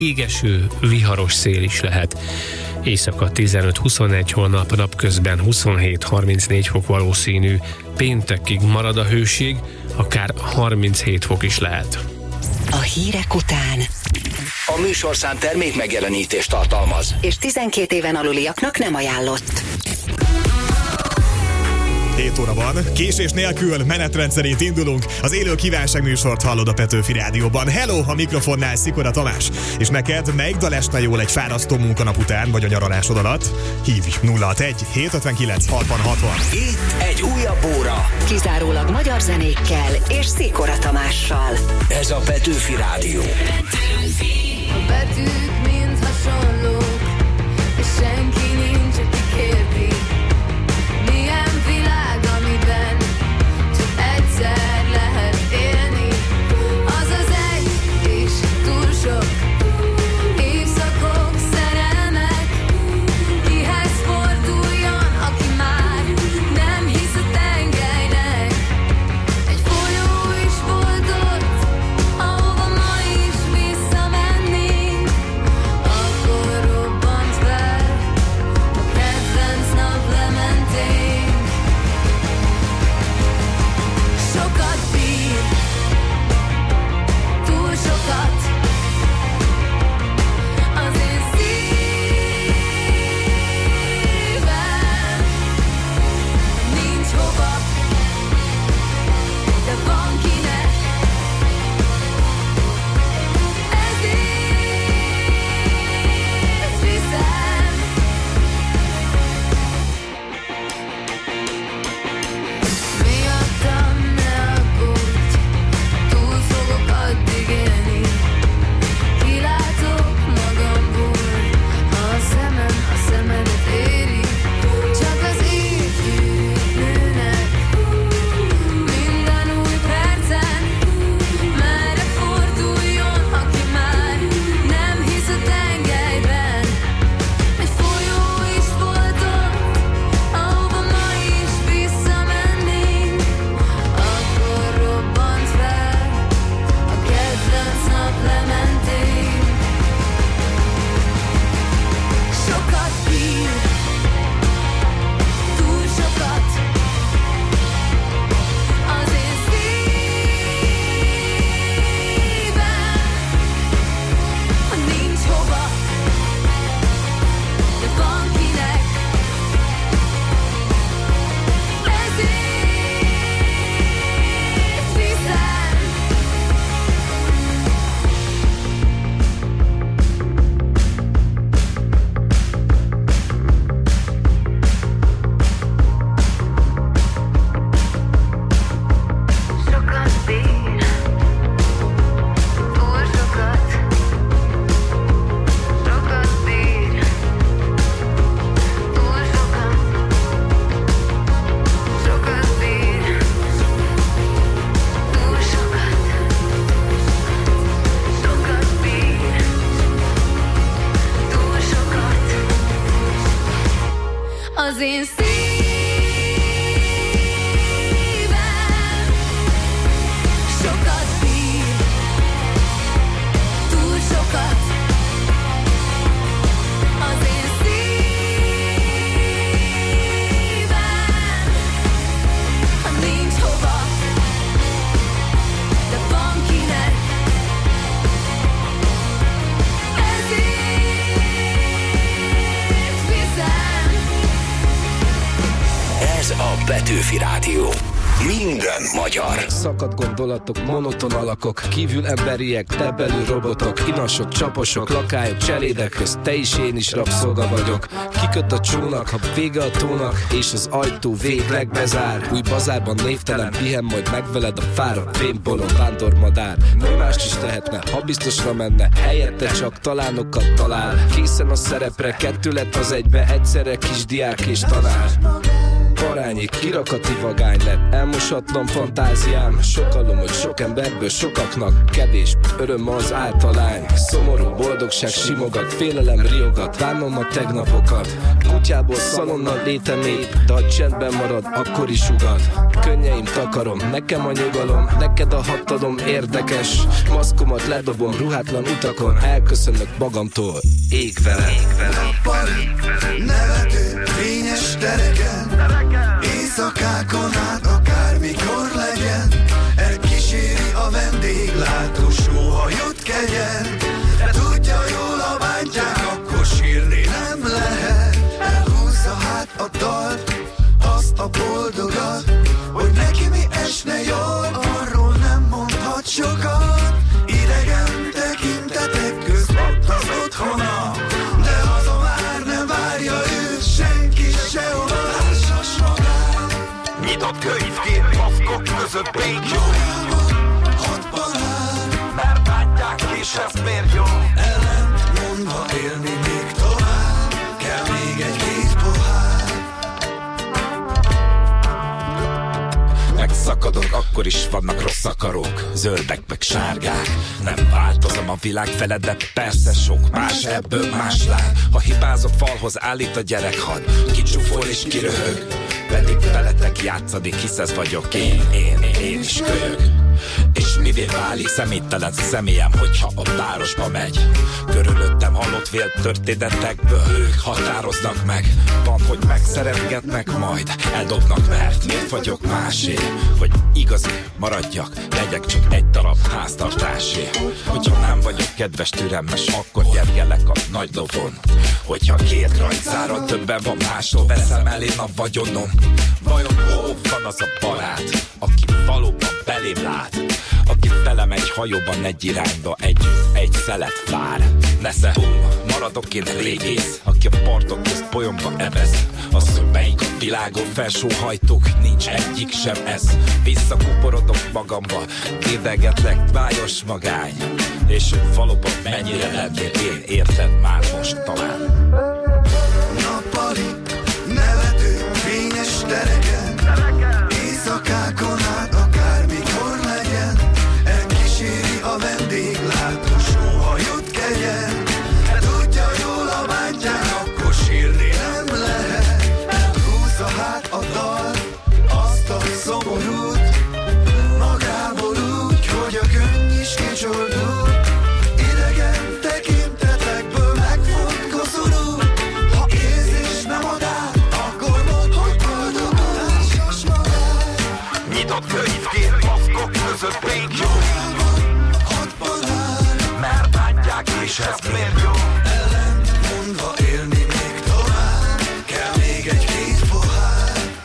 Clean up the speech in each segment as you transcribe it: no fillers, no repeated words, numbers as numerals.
Égeső, viharos szél is lehet. Éjszaka 15-21, holnap napközben 27-34 fok valószínű. Péntekig marad a hőség, akár 37 fok is lehet. A hírek után A műsorszám termék megjelenítést tartalmaz, és 12 éven aluliaknak nem ajánlott. 7 óra van, késés nélkül, menetrend szerint indulunk. Az élő kívánságműsort hallod a Petőfi Rádióban. Hello, a mikrofonnál Szikora Tamás. És neked melyik dal esne jól egy fárasztó munkanap után, vagy a nyaralásod alatt? Hívj 061 759 60 60. itt egy újabb óra. Kizárólag magyar zenékkel és Szikora Tamással. Ez a Petőfi Rádió. A betűk mind hasonlók, és senki nincs, aki kérdi. Milyen világ, amiben csak egyszer lehet élni. Az az egy, és túl sok évszakok, szerelmek. Kihez forduljon, aki már nem hisz a tengelynek. Egy folyó is volt ott, ahova ma is visszamennénk. Akkor robbant fel a kedvenc naplementénk. Sokat bír, túl sokat. Az én szívem nincs hova, de van kinek. Ezért viszem. Miattam ne aggódj, túl fogok addig élni. Kilátok magamból, ha a szemem a szemedet éri. Csak az évtűrők nőnek minden új percen. Merre forduljon, aki már nem hisz a tengelyben. Egy folyó is volt ott, ahova ma is visszamennénk. Akkor robbant fel a kedvenc naplementénk. Sokat bír, túl sokat. Az én szívem nincs hova, de van kinek. Ezért viszem. Sokat bír, túl sokat. Sokat bír, túl sokat. Sokat bír, túl sokat. Sokat bír, túl sokat. Az én szívem sokat bír, túl sokat. Az én szívem nincs hova, de van kinek. Ezért viszem. Ez a Petőfi Rádió. Minden magyar. Szakadt gondolatok, monoton alakok, kívül emberiek, te belül robotok, inasok, csaposok, lakályok, cselédek közt, te is én is rabszolga vagyok. Kiköt a csónak, ha vége a tónak, és az ajtó végleg bezár. Új bazárban névtelen pihen, majd megveled a fáradt fémbolond vándormadár. Mi mást is tehetne, ha biztosra menne, helyette csak talánokat talál. Készen a szerepre, kettő lett az egybe, egyszerre kisdiák és tanár. parányi, kirakati vagány lett. Elmosatlan fantáziám, sokalom, hogy sok emberből sokaknak kevés öröm az általány. Szomorú boldogság simogat, félelem riogat, bánom a tegnapokat. Kutyából szalonnal létem épp, de ha csendben marad, akkor is ugad. Könnyeim takarom, nekem a nyugalom, neked a hatalom érdekes. Maszkomat ledobom ruhátlan utakon, elköszönök magamtól, ég vele. Nappali, nevető, fényes tereken, éjszakákon át akármikor legyen, elkíséri a vendéglátó, soha jut kegyen. De tudja jól, ha bántják, akkor sírni nem lehet. Elhúzza hát a dalt, azt a boldogat, hogy neki mi esne jól, arról nem mondhat sokat. Idegen tekintetek közt ott az otthona, de haza már nem várja őt senki sehol. Társas magán, nyitott könyvként maszkok között békjó, hatban áll, mert bántják és ez miért jó. Ellent mondva élni még tovább, kell még egy-két pohár. Megszakadok, akkor is vannak rossz akarók, zöldek meg sárgák. Nem változom a világ fele, de persze sok más, ebből más lát. Ha hibázok, falhoz állít a gyerekhad, kicsúfol és kiröhög, pedig veletek játszadik, hisz ez vagyok én is kölyök. És mivé válik személytelen személyem, hogyha a városba megy? Körülöttem halott vélt történetekből ők határoznak meg. Van, hogy megszeretgetnek, majd eldobnak, mert miért vagyok másé? Hogy igazi maradjak, legyek csak egy darab háztartásé. Hogyha nem vagyok kedves, türelmes, akkor gyergelek a nagy lovon. Hogyha két rajtszáron többen van máshol, veszem el én a vagyonom. Vajon hol van az a barát, aki valóban belém lát? Aki velem egy hajóban egy irányba, egy szelet vár. Nesze, maradok én régész, aki a partok közt polyomba evez. Az, hogy melyik a világon felsóhajtók, nincs egyik sem ez. Visszakuporodok magamba, idegetlek, vágyos magány. És valóban mennyire lennél én, érted már most talán. Nappali, nevető, fényes tereken, éjszakákon át akármikor legyen, elkíséri a vendéglátó, soha jut kegyen. Tudja jól, ha bántják, akkor sírni nem lehet. Elhúzza hát a dal, azt a szomorút, magából úgy, hogy a könny is kicsordul. Idegen tekintetekből megfont koszorul. Ha érzés nem ad át, akkor mondd, hogy boldog társas magát. Nyitott könyvként maszkok között békjó, hatban áll, mert bántják és ez miért jó. Ellent mondva élni még tovább, kell még egy-két pohár.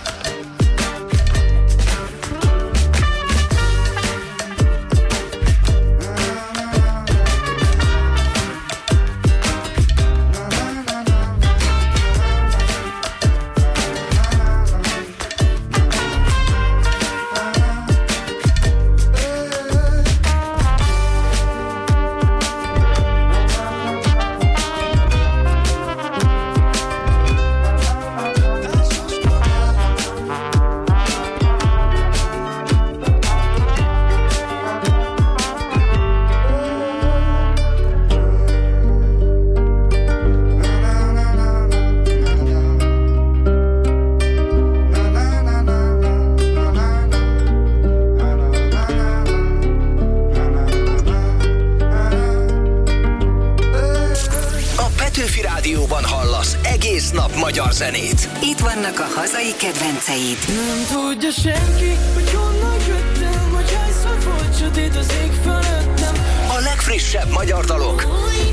Magyar zenét. Itt vannak a hazai kedvenceid. Nem tudja senki, hogy honnan jöttem, hogy hányszor volt sötét az ég fölöttem. A legfrissebb magyar dalok. Új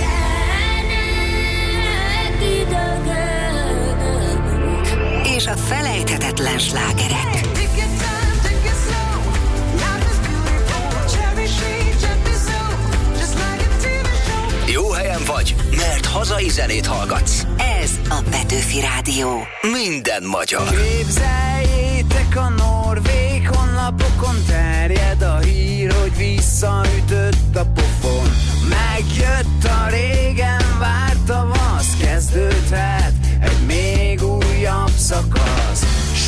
És a felejthetetlen slágerek. Jó helyen vagy, mert hazai zenét hallgatsz. Ez a Petőfi Rádió. Minden magyar. Képzeljétek, a norvég honlapokon terjed a hír, hogy visszaütött a pofon. Megjött a régen várt tavasz, kezdődhet egy még újabb szakasz.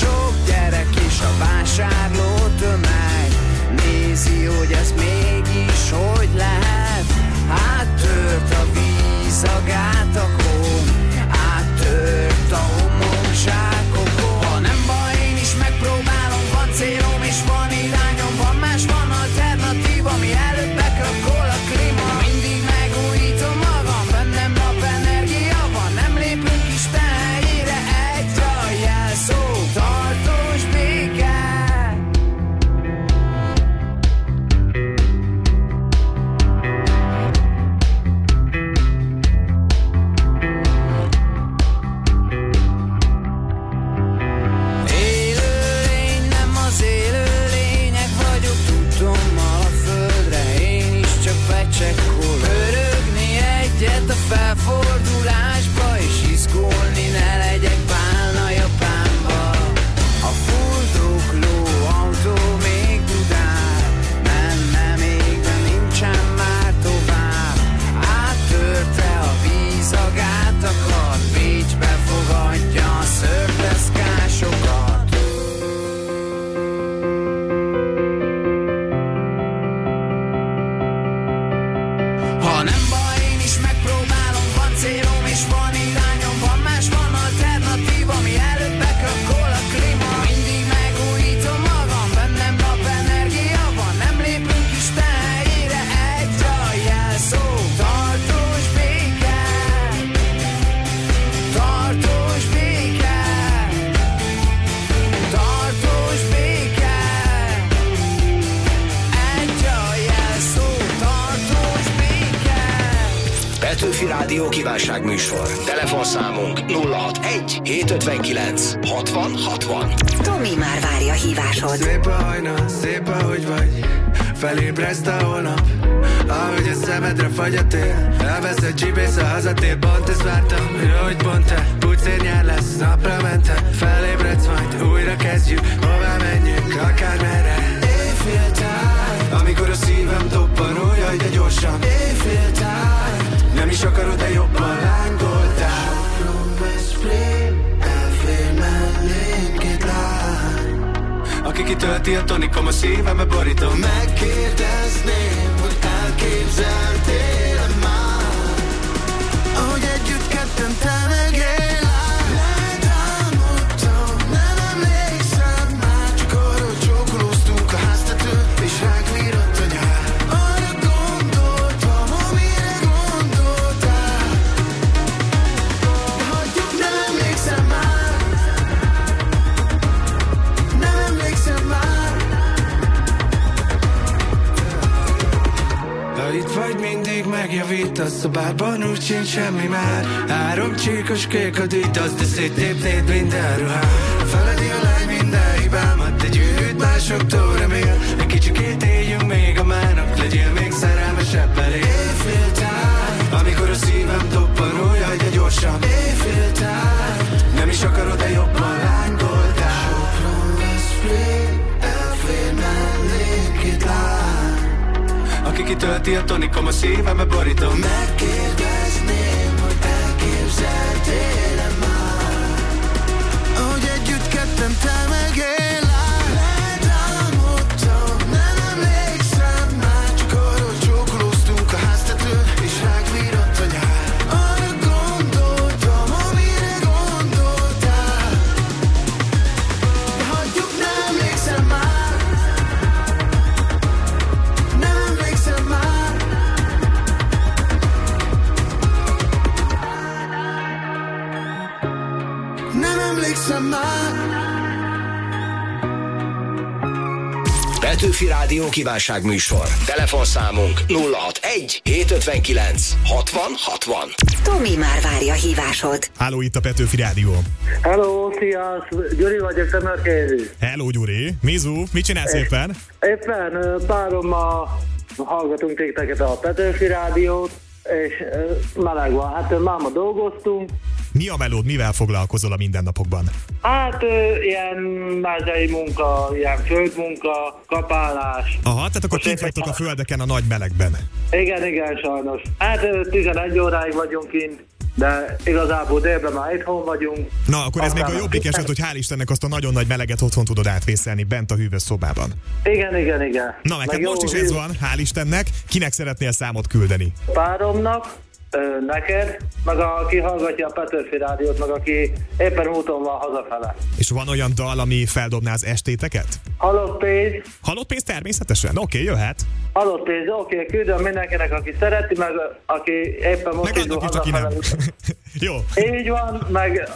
Petőfi Rádió kívánságműsor. Telefonszámunk 061 759 60 60. Tomi már várja a hívásod. Szép a hajna, szép ahogy vagy. Felébreszt a holnap, ahogy a szemedre fagy a tél. Elvesz egy csibész a hazatér. Pont ezt vártam, hogy pont te. Pucér nyár lesz, napra mente. Felébredsz majd, újra kezdjük. Hová menjünk, akármerre. Éjféltáj, amikor a szívem toppan, ó jaj, de gyorsan. Éjféltáj, nem is akarod, de jobban lángoltál. Sopron, Veszprém, elfér mellénk két lány, aki kitölti a tonikom, a szívembe borítom. Megkérdezném, hogy elképzeltél már, ahogy együtt ketten te meg én. Letámadtam, nem emlékszem már, csak arra, hogy csókolóztunk a háztetőn, és ránk virratt a nyár. Arra gondoltam, amire gondoltál, de hagyjuk, nem emlékszem már. Nem emlékszem már. Ha itt vagy, mindig megjavítasz, a bárban úgy sincs semmi már. 3 csíkos kék a díj, azt de széttépnéd minden ruhát. Feledi a lány minden hibámat, egy űrűt másoktól remél. Egy kicsikét éljünk még a mának, legyél még szerelmesebb elé. Éjféltáj, amikor a szívem toppan, ó jaj, de gyorsan. Éjféltáj, nem is akarod, de jobban lángoltál. Sopron, Veszprém, elfér mellénk két lány, aki kitölti a tonikom, a szívembe borítom. Megkérdezném, hogy elképzeltél-e már, ahogy együtt ketten te meg én. Letámadtam, nem emlékszem már, csak arra, hogy csókolóztunk a háztetőn, és ránk virratt a nyár. Arra gondoltam, amire gondoltál, de hagyjuk, nem emlékszem már. Nem emlékszem már. Nem emlékszem már. Petőfi Rádió kívánságműsor. Telefonszámunk 061 759 60 60. Tomi már várja a hívásod. Háló, itt a Petőfi Rádió. Hello, szia! Gyuri vagyok, Szemörkézi. Hello, Gyuri. Mizu, mit csinálsz éppen? Éppen párommal hallgatunk titeket a Petőfi Rádiót, és meleg van. Hát máma dolgoztunk. Mi a melód, mivel foglalkozol a mindennapokban? Hát ilyen mezei munka, ilyen földmunka, kapálás. Aha, tehát akkor kint vagytok a földeken a nagy melegben. Igen, sajnos. Hát 11 óráig vagyunk kint, de igazából délben már itthon vagyunk. Na, akkor ez még a jobbik eset, hogy hál' Istennek azt a nagyon nagy meleget otthon tudod átvészelni bent a hűvös szobában. Igen. Na, neked most is ez van, hál' Istennek. Kinek szeretnél számot küldeni? Páromnak, neked, meg aki hallgatja a Petőfi Rádiót, meg aki éppen úton van hazafele. És van olyan dal, ami feldobná az estéteket? Halott pénz. Halott pénz természetesen? Oké, jöhet. Halott pénz, oké, küldöm mindenkinek, aki szereti, meg aki éppen most indul hazafele. Jó. Így van, meg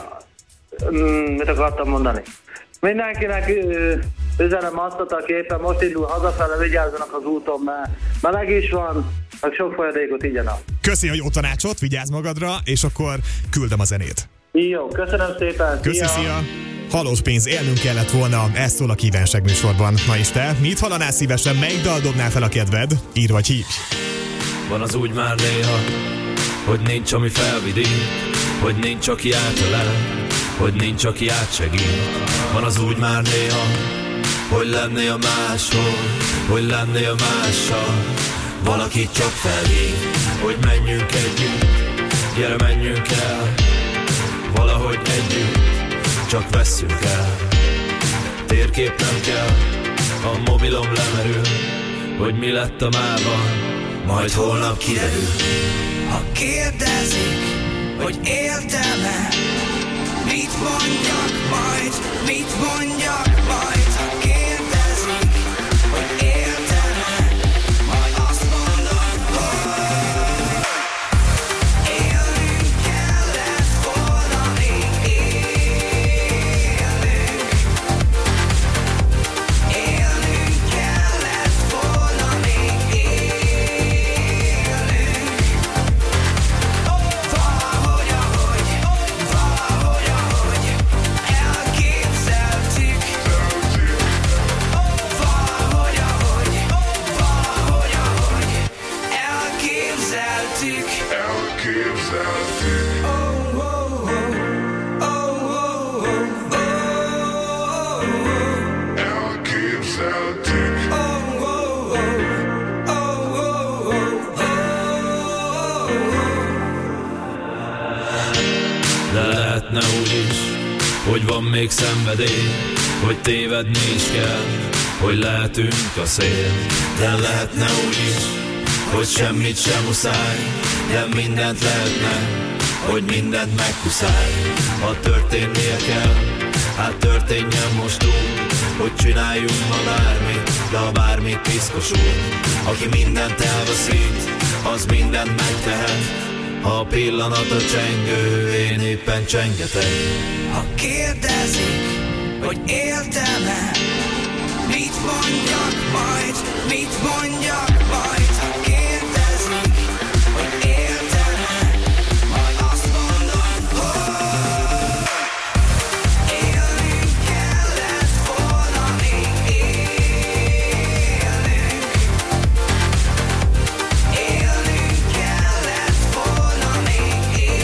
mit akartam mondani? Mindenkinek üzenem azt, aki éppen most indul hazafele, vigyázzanak az úton, mert meleg is van, meg sok folyadékot igyanak. Köszi a jó tanácsot, vigyázz magadra, és akkor küldöm a zenét. Jó, köszönöm szépen. Köszi, szia! Halott pénz, élnünk kellett volna, ez szól a kívánságműsorban. Na és te, mit hallanál szívesen, melyik dal dobnál fel a kedved? Írj vagy hívj! Van az úgy már néha, hogy nincs, ami felvidít, hogy nincs, aki átölel, hogy nincs, aki átsegít. Van az úgy már néha, hogy lennél máshol, hogy lennél mással. Valaki csak felhív, hogy menjünk együtt, gyere menjünk el, valahogy együtt, csak vesszünk el. Térkép nem kell, a mobilom lemerül, hogy mi lett a mában, majd holnap kiderül. Ha kérdezik, hogy éltem-e, mit mondjak majd, mit mondjak majd. Ha kérdezik, hogy éltem-e, majd azt mondom, hogy élnünk kellett volna, még élnünk. Élnünk kellett volna, még élnünk. De lehetne úgy is, hogy van még szenvedély, hogy tévedni is kell, hogy lehetünk a szél. De lehetne úgy is, hogy semmit sem muszáj, de mindent lehetne, hogy mindent meghuszálj. Ha történnie kell, hát történjen most úgy, hogy csináljunk ma bármit, de ha bármit piszkosul. Aki mindent elveszít, az mindent megtehet. Ha a pillanat a csengő, én éppen csengetek. Ha kérdezik, hogy éltem-e, mit mondjak majd, mit mondjak majd. Ha kérdezik, hogy éltem-e, majd azt mondom, hogy élnünk kellett volna még élnünk. Élnünk kellett volna még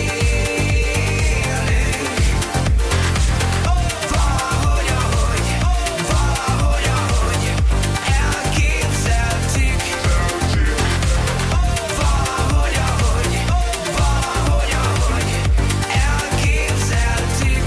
élnünk. Valahogy, ahogy elképzeltük. Valahogy, ahogy elképzeltük.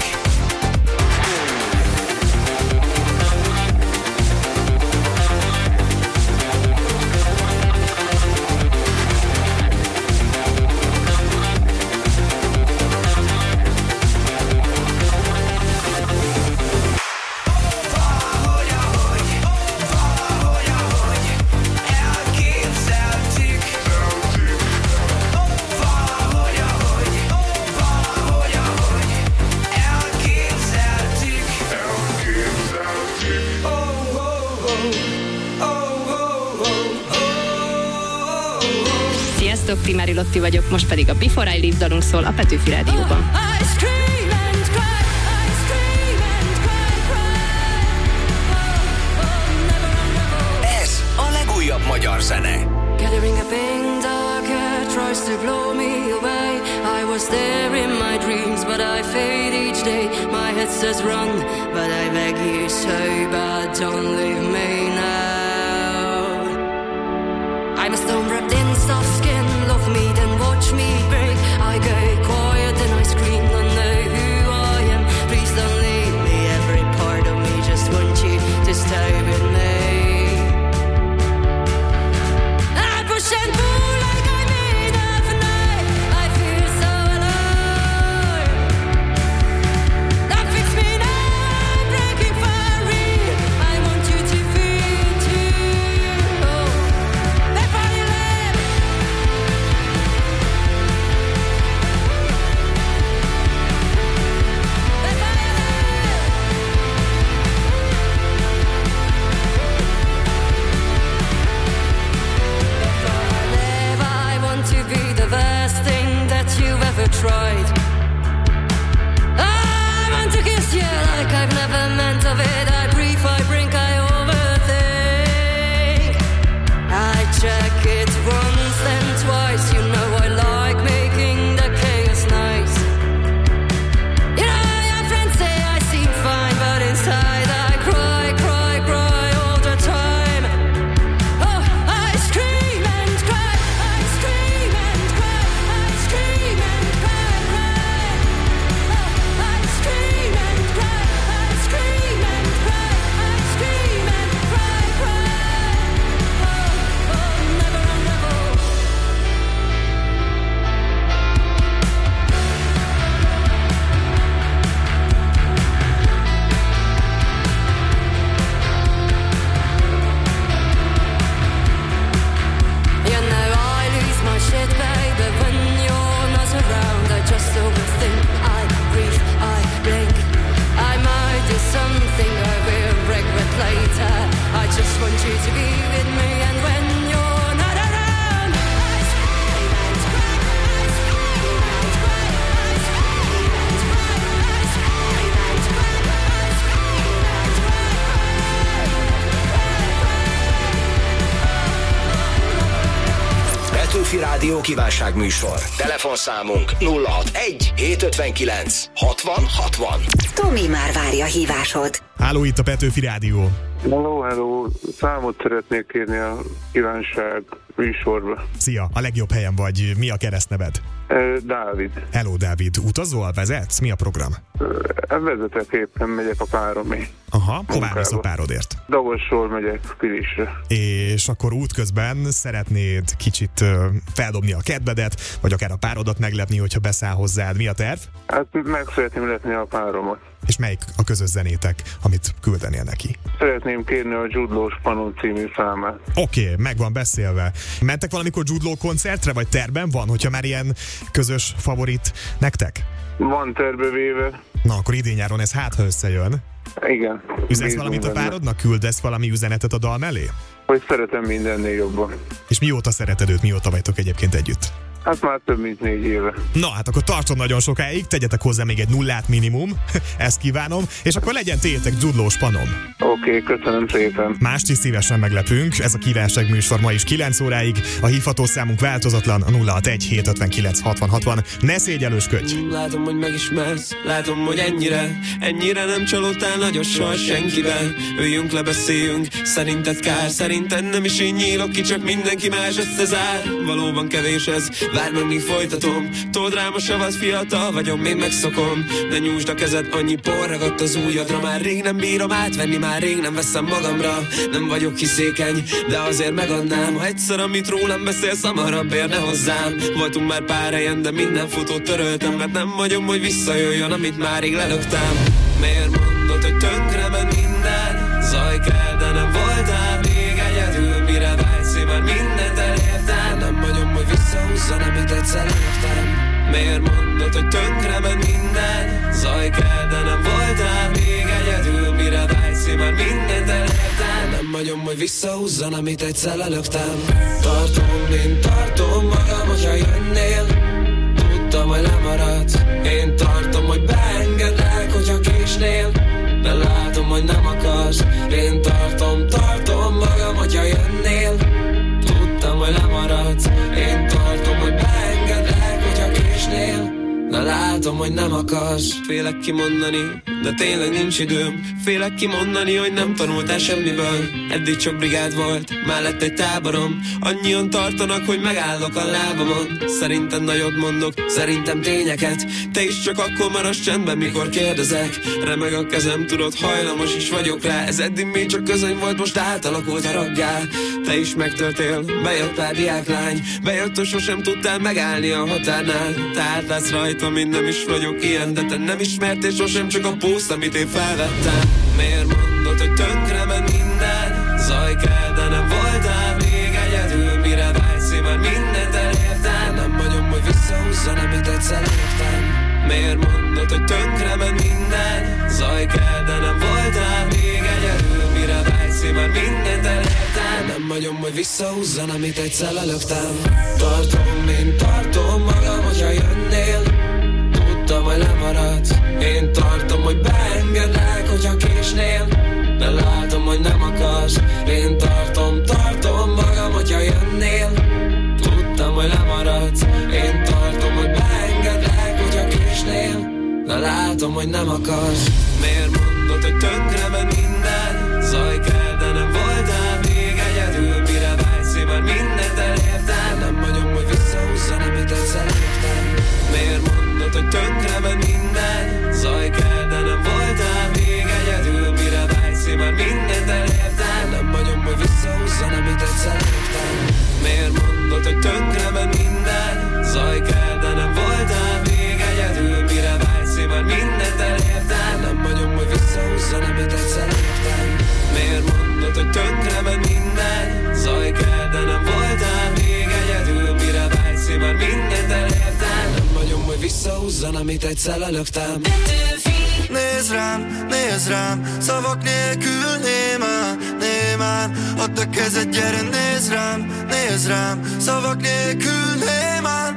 Sziasztok, Primári Lotti vagyok, most pedig a Before I Leave dalunk szól a Petőfi Rádióban. Ez a legújabb magyar zene. Gathering up in dark air tries to blow me away. I was there in my dreams, but I fade each day. My head says run, but I beg you so bad, don't leave me now. I'm a stone wrapped in soft skin. Love me, then watch me break. I go quiet, then I scream. Don't know who I am. Please don't leave me. Every part of me just wants you to stay with me. I push and pull like I'm made of night. I feel so alive. That fits me now. I'm breaking for real. I want you to feel too. Oh, if I let rádió kívánságműsor. Telefonszámunk 061 759 60 60. Tomi már várja hívásod. Háló, itt a Petőfi Rádió. Hello, számot szeretnék kérni a kívánság műsorba. Szia, a legjobb helyen vagy. Mi a keresztneved? Dávid. Hello, Dávid. Utazol, vezetsz? Mi a program? Vezetek éppen, megyek a páromé. Aha, hová mész a párodért? Davosról megyek Pilisre. És akkor útközben szeretnéd kicsit feldobni a kedvedet, vagy akár a párodat meglepni, hogyha beszáll hozzád. Mi a terv? Hát meg szeretném lepni a páromat. És melyik a közös zenétek, amit küldenél neki? Szeretném kérni a Jude Law Spanon című számát. Oké, meg van beszélve. Mentek valamikor Jude Law koncertre, vagy terben van, hogyha már ilyen közös favorit nektek? Van terve véve. Na, akkor idén-nyáron ez ha összejön. Igen. Üzensz valamit a párodnak? Küldesz valami üzenetet a dal mellé? Hogy szeretem mindennél jobban. És mióta szereted őt, mióta vagytok egyébként együtt? Hát már több mint 4 éve. Na, hát akkor tartson nagyon sokáig, tegyetek hozzá még egy 0 minimum, ezt kívánom, és akkor legyen tétek Jude Law Spanom. Oké, köszönöm szépen. Mást is szívesen meglepünk, ez a kívánság műsor ma is 9 óráig, a hívható számunk változatlan, a 061 759 60 60. Ne szégyellősködj! Látom, hogy megismersz, látom, hogy ennyire nem csalódtál nagyon soha senkivel. Üljünk le, beszéljünk, szerinted kár, szerinted nem is én nyílok ki, csak mindenki más összezár. Valóban kevés ez, várj meg, míg folytatom. Told rám a savat, fiatal vagyok, még megszokom. De nyújtsd a kezed, annyi por ragadt az ujjadra. Már rég nem bírom átvenni, már rég nem veszem magamra. Nem vagyok hiszékeny, de azért megadnám. Ha egyszer, amit rólam beszélsz, hamarabb érne hozzám. Voltunk már pár helyen, de minden fotót töröltem, mert nem vagyom, hogy visszajöjjön, amit már rég lelöktem. Miért mondod, hogy tönkre ment minden? Zaj kell, de nem voltál még egyedül. Mire vágysz, én már mindent elértem. Nem vagyom, hogy visszahúzzon, amit egyszer elértem. Miért mondod, hogy tönkre ment minden? Zaj kell, de nem voltál még egyedül. Mire vágysz, én már mindent elértem. Nem vagyom, hogy visszahúzzon, amit egyszer lelöktem. Tartom magam, hogyha jönnél. Tudtam, hogy lemaradsz. Én tartom, hogy beengedlek, hogyha késnél. De látom, hogy nem akarsz. Én tartom magam, hogyha jönnél. Tudtam, hogy lemaradsz. Én tartom, hogy beengedlek, hogyha késnél. De látom, hogy nem akarsz. Félek kimondani, de tényleg nincs időm. Félek kimondani, hogy nem tanultál semmiből. Eddig csak brigád volt, mellett egy táborom. Annyian tartanak, hogy megállok a lábamon. Szerinted nagyot mondok, szerintem tényeket. Te is csak akkor maradsz csendben, mikor kérdezek. Remeg a kezem, tudod, hajlamos is vagyok rá. Ez eddig még csak közöny volt, most átalakult haraggá. Te is megtörtél, bejött pár diáklány. Bejött, hogy sosem tudtál megállni a határnál. Te átlátsz rajtam, én nem is vagyok ilyen. De te nem ismertél sosem, csak a pószt, amit én felvettem. Miért mondod, hogy tönkre ment minden? Zaj kell, de nem voltál még egyedül. Mire vágysz, én már mindent elértem. Nem vagyom, hogy visszahúzzon, amit egyszer elértem. Miért mondod, hogy tönkre ment minden? Zaj kell, de nem voltál még egyedül. Mire vágysz, én már mindent elértem. Nem vagyom, hogy visszahúzzon, amit egyszer lelöktem. Tartom magam, hogyha jönnél. Tudtam, hogy lemaradsz. Én tartom, hogy beengedlek, hogyha késnél. De látom, hogy nem akarsz. Én tartom magam, hogyha jönnél. Tudtam, hogy lemaradsz. Én tartom, hogy beengedlek, hogyha késnél. De látom, hogy nem akarsz. Miért mondod, hogy tönkre ment minden? Zaj kell, de nem voltál még egyedül. Mire vágysz, én már mindent elértem. Nem vagyom, hogy visszahúzzon, amit egyszer elértem. Miért mondod, hogy tönkre ment minden? Zaj kell, de nem voltál még egyedül. Mire vágysz, én már mindent elértem. Nem vagyom, hogy visszahúzzon, amit egyszer elértem. Miért mondod, hogy tönkre ment minden? Zaj kell, de nem voltál még egyedül. Mire vágysz, én már mindent elértem. Nem vagyom, hogy visszahúzzon, amit egyszer elértem. Miért mondod, hogy tönkre ment minden? Zaj kell, de nem voltál még egyedül. Mire vágysz, én már mindent elértem. Nem vagyom, hogy visszahúzzon, amit egyszer lelöktem. Nézd rám, szavak nélkül némán. Add a kezed, gyere, nézd rám, szavak nélkül némán.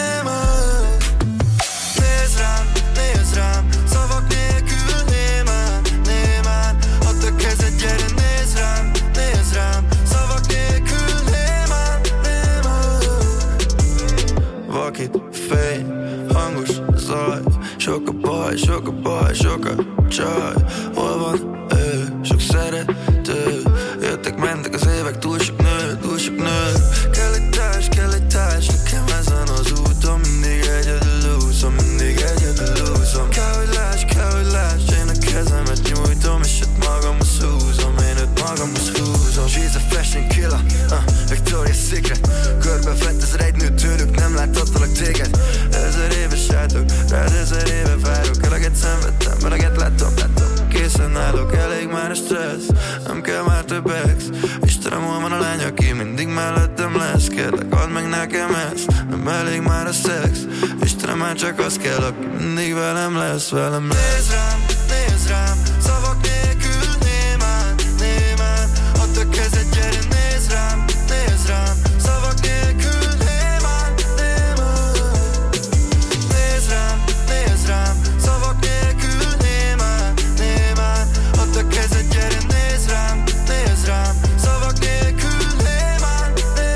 Nézd rám, szavak nélkül némán. Add a kezed, gyere, nézd rám, szavak nélkül némán. hangos zaj. Sok a baj, sok a baj, sok a csaj. Hol van ő, sok szerető. Jöttek, mentek az évek, túl sok nő, túl sok nő. Kell egy társ, nekem ezen az úton. Mindig egyedül úszom, mindig egyedül úszom. Kell, hogy láss, én a kezemet nyújtom. És őt magamhoz húzom, én őt magamhoz húzom. She's a fashion killer, Victoria's Secret. Körbevett ezer egy nő tőlük, nem láthattalak téged. 1000 éves átok, rád 1000 éve várok. Eleget szenvedtem, eleget láttam. Készen állok, elég már a stressz. Nem kell már több ex. Istenem, hol van a lány, aki mindig mellettem lesz. Kérlek, add meg nekem ezt. Nem elég már a szex. Istenem, már csak az kell, aki mindig velem lesz, velem lesz. Nézd rám, szavak nélkül némán. Add a kezed, gyere, nézd rám, szavak nélkül némán. Nézd rám, szavak nélkül némán. Add a kezed, gyere, nézd rám, szavak nélkül némán.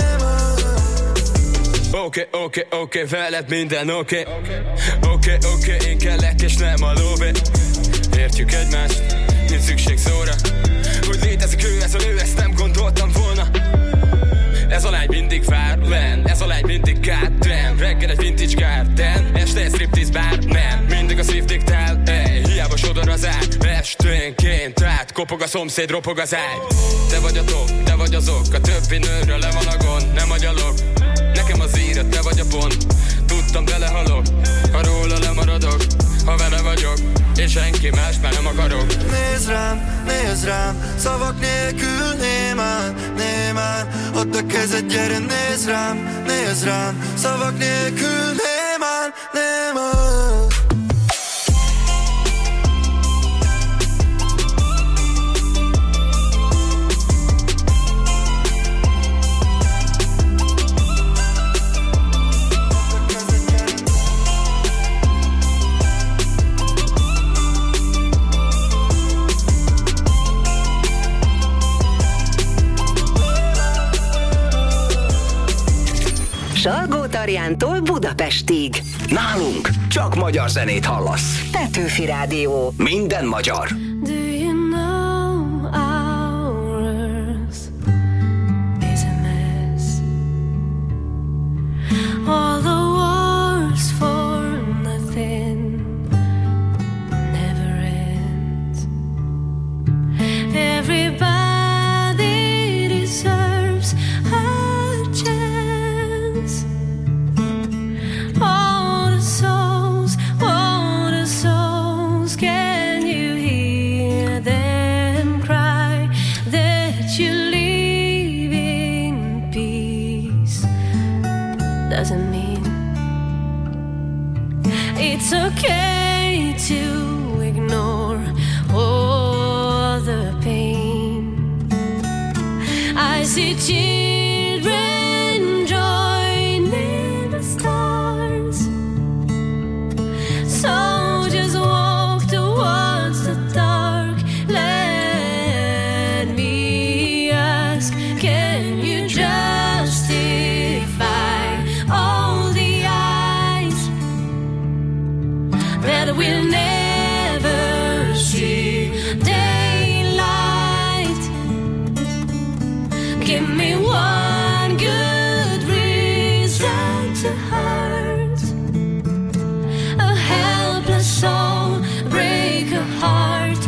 Oké, veled minden oké, én kellek és nem a lóvé. Értjük egymást, nincs szükség szóra. Hogy létezik ő, ez a nő, ezt nem gondoltam volna. Ez a lány mindig vár, ez a lány mindig goddamn. Reggel egy vintage garden, este egy striptease bar, nem. Mindig a szív diktál, hiába sodor az ár. Esténként át, kopog a szomszéd, ropog az ágy. Te vagy a top, te vagy az ok, a többi nőről le van a gond, nem agyalok. Nekem az írat, te vagy a pont, tudtam belehalok. Ha róla lemaradok, ha vele vagyok, és senki más már nem akarok. Nézd rám, szavak nélkül némán. Add a kezed, gyere, nézd rám, szavak nélkül némán. Salgótarjántól Budapestig. Nálunk csak magyar zenét hallasz. Petőfi Rádió. Minden magyar. Do you know our earth is a mess? All the wars for nothing never ends. Everybody deserves a chance. All the souls, can you hear them cry that you live in peace? Doesn't mean it's okay to ignore all the pain. I see children joining the stars. Soldiers walk towards the dark. Let me ask, can you justify all the eyes that will never see daylight? Give me one good reason to hurt a helpless soul, break a heart,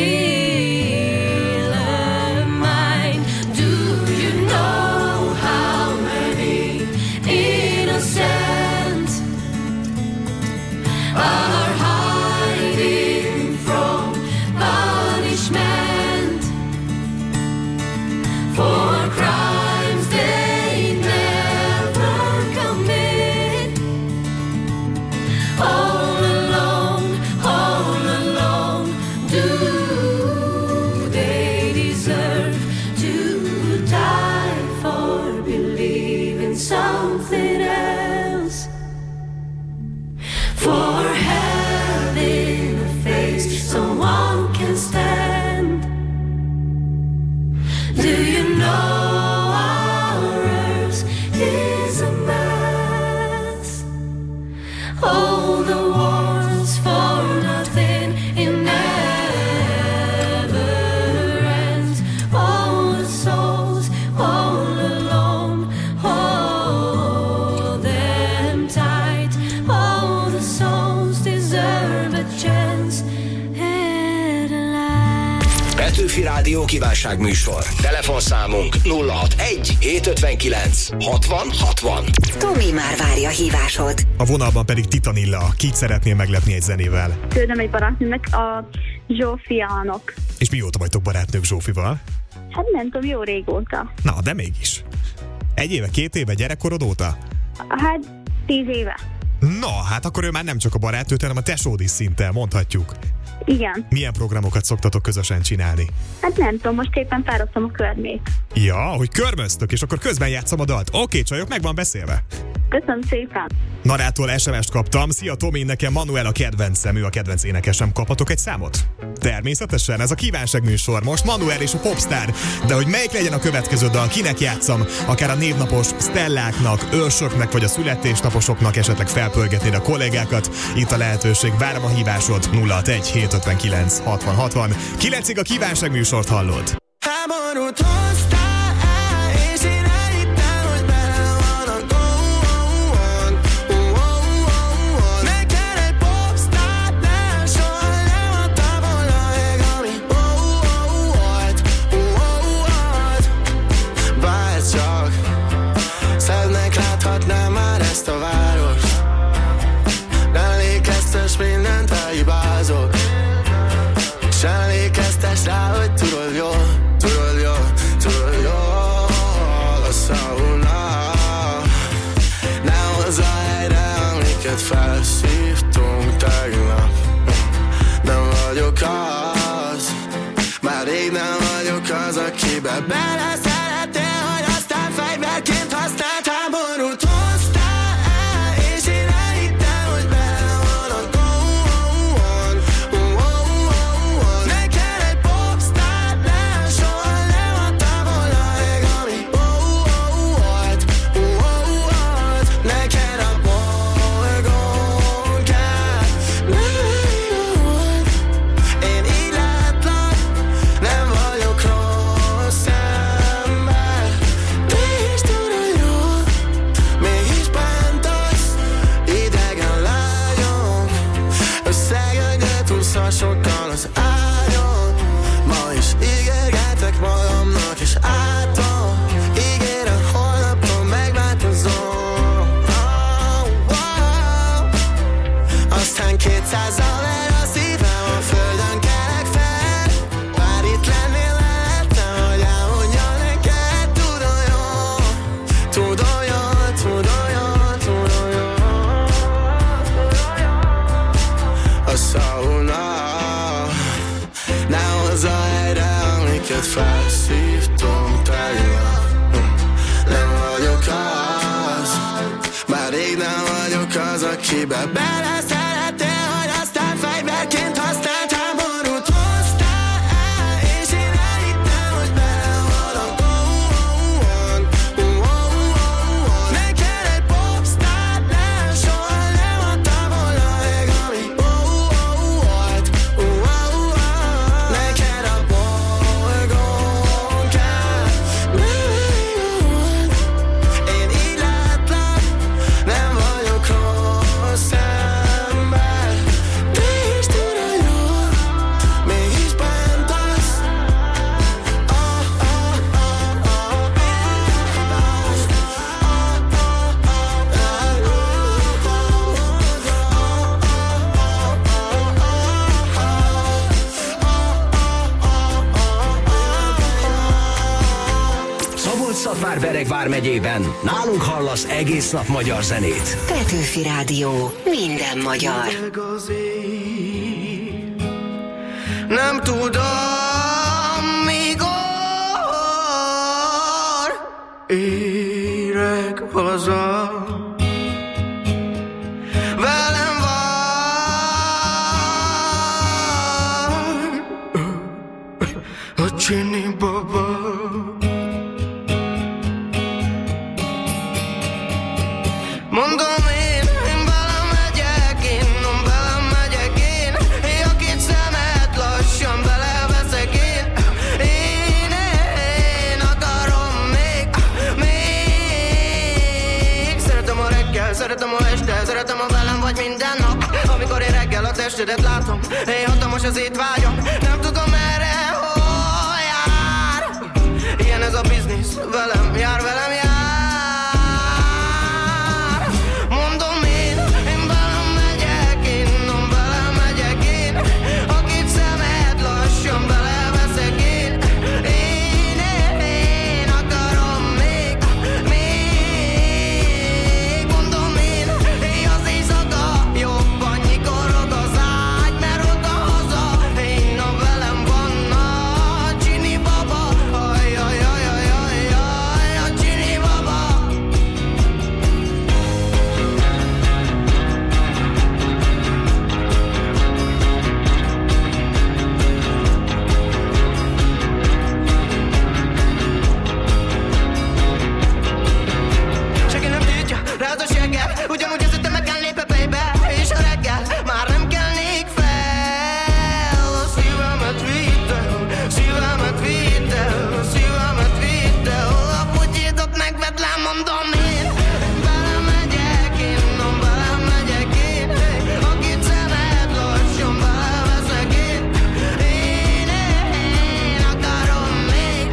kill a mind. Do you know how many innocent are hiding from punishment for crimes they never commit? All alone, do they deserve to die for believing something else? For having a face someone can stand? Do you know our earth is a mess? Oh, Petőfi Rádió kívánságműsor. Telefonszámunk 061 759 60 60. Tomi már várja hívásod. A vonalban pedig Titanilla. Kit szeretnél meglepni egy zenével? Küldöm egy barátnőnek, a Zsófiának. És mióta vagytok barátnők Zsófival? Hát nem tudom, jó régóta. Na, de mégis. 1 éve, 2 éve, gyerekkorod óta? Hát 10 éve. Na, hát akkor ő már nem csak a barátnőt, hanem a tesód is szinte, mondhatjuk. Igen. Milyen programokat szoktatok közösen csinálni? Hát nem tudom, most éppen fáradtam a körmét. Ja, hogy körmöztök, és akkor közben játszom a dalt. Oké, csajok, meg van beszélve. Köszönöm szépen. Narától SMS-t kaptam. Szia Tomi, nekem Manuel a kedvencem, ő a kedvenc énekesem. Kaphatok egy számot? Természetesen, ez a kívánságműsor. Most Manuel és a Popstar. De hogy melyik legyen a következő dal, kinek játszam? Akár a névnapos Stelláknak, őrsöknek, vagy a születésnaposoknak esetleg felpörgetnéd a kollégákat. Itt a lehetőség, várom a hívásod. 061 759 60 60. 9-ig a kívánságműsort hallod. Háborút hoztál el, és én elhittem, hogy bele van a gón. Neked egy popstar, nem soha nem adta volna ég, ami volt. Várj csak, szebbnek láthatnám már ezt a várost. Ne emlékeztes, mindent elhibázok. S emlékeztes rá, hogy tudod jól a szauna. Ne hozz a helyre, amiket felszívtunk tegnap. Nem vagyok az, már rég nem vagyok az, akibe beleszerettél, hogy aztán fegyverként használt. Háborút hoztál el, és én elhittem, hogy bele van a gón. Neked egy popstar, nem soha nem adta volna ég, ami volt. Neked a bolygón kell. Én így látlak, nem vagyok rossz ember. Te is tudod jól, mégis bántasz, idegen lányom. Összegedett úszasokkal az ágyon. Ma is ígérgetek magamnak, és átom. Ígérem, holnaptól megváltozom. Aztán 200-al ver a szívem, a földön kelek fel. Bár itt lennél lehettem, hogy elmondja neked. Tudom jól, a szauna. Ne hozz a helyre, amiket felszívtunk tegnap. Nem vagyok az, már rég nem vagyok az, akibe beleszerettél, hogy aztán fegyverként használt. Háborút hoztál el, és én elhittem, hogy bele van a gón. Neked egy popstar, nem soha nem adta volna ég, ami volt. Neked a bolygón kell. Én így látlak, nem vagyok rossz ember. Te is tudod jól, mégis bántasz. Szabolcs-Szatmár-Bereg vármegyében nálunk hallasz egész nap magyar zenét. Petőfi Rádió, minden magyar. Nem tudom, mikor érek haza. Velem vagy a Csini baba. Mondom én belemegyek, én belemegyek én. A két szemet lassan beleveszek én. Én akarom még. Szeretem a reggel, szeretem a este, szeretem a velem vagy minden nap. Amikor én reggel a testedet látom, én hatalmas az étvágyam. Nem tudom erre, hogy Ilyen ez a biznisz, velem jár, velem jár. Mondom én velem megyek, innom velem megyek én. Akit szemed lassan beleveszek én. Én akarom még. Mondom én az éjszaka jobban nyikorog az ágy, mert oda-haza innom velem van a Csini baba. Ajajajajajaj, a Csini baba. Senki nem tiltja rád a segget, ugyanúgy az ütem meg lép a baby. És a reggel már nem kelnék fel. A szívemet vidd el, szívemet vidd el, szívemet vidd el. A putyédot megvedlem, mondom én velem megyek, innom velem megyek én. Akit szemed lassan beleveszek én. Én akarom még.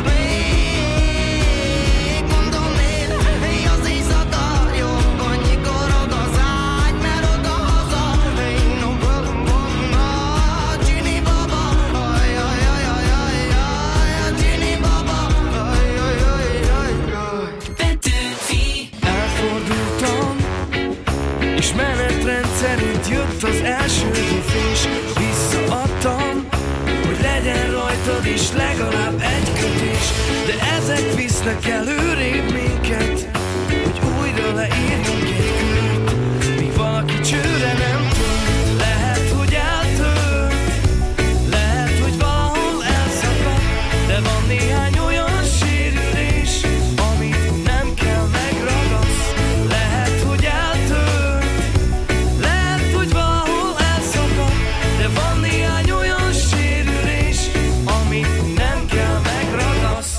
Mondom én az éjszaka jobban nyikorog az ágy, mert oda-haza innom velem van a Csini baba. Ajajajajajaj, a Csini baba. Ajajajajajaj. Petőfi. Elfordultam, és menetrend szerint jött az első döfés. Visszaadtam, hogy legyen rajtad is legalább egy kötés. De ezek visznek előrébb minket, hogy újra leírjunk egy kört. Míg valaki csőre nem tört, lehet, hogy eltört, lehet, hogy valahol elszakad. De van néhány olyan sérülés, amit nem kell megragasz. Lehet, hogy eltört, lehet, hogy valahol elszakad. De van néhány olyan sérülés, amit nem kell megragasz.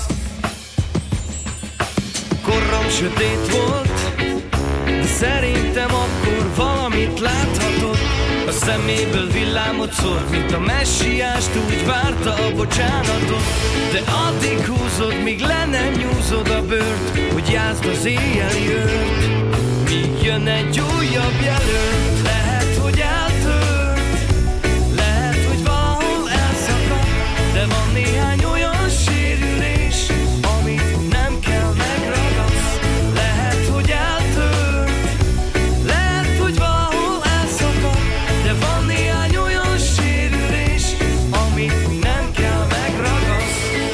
Korrom sötét volt, de szerintem akkor valamit láthatott. A szeméből villámot szólt, mint a messiást, úgy várta a bocsánatot. De addig húzod, míg le nem nyúzod a bőrt, hogy jázd az éjjeli őrt. Míg jön egy újabb jelölt, lehet, hogy eltört, lehet, hogy valahol elszakad. De van néhány olyan sérülés, amit nem kell megragasz. Lehet, hogy eltört, lehet, hogy valahol elszakad. De van néhány olyan sérülés, amit nem kell megragasz.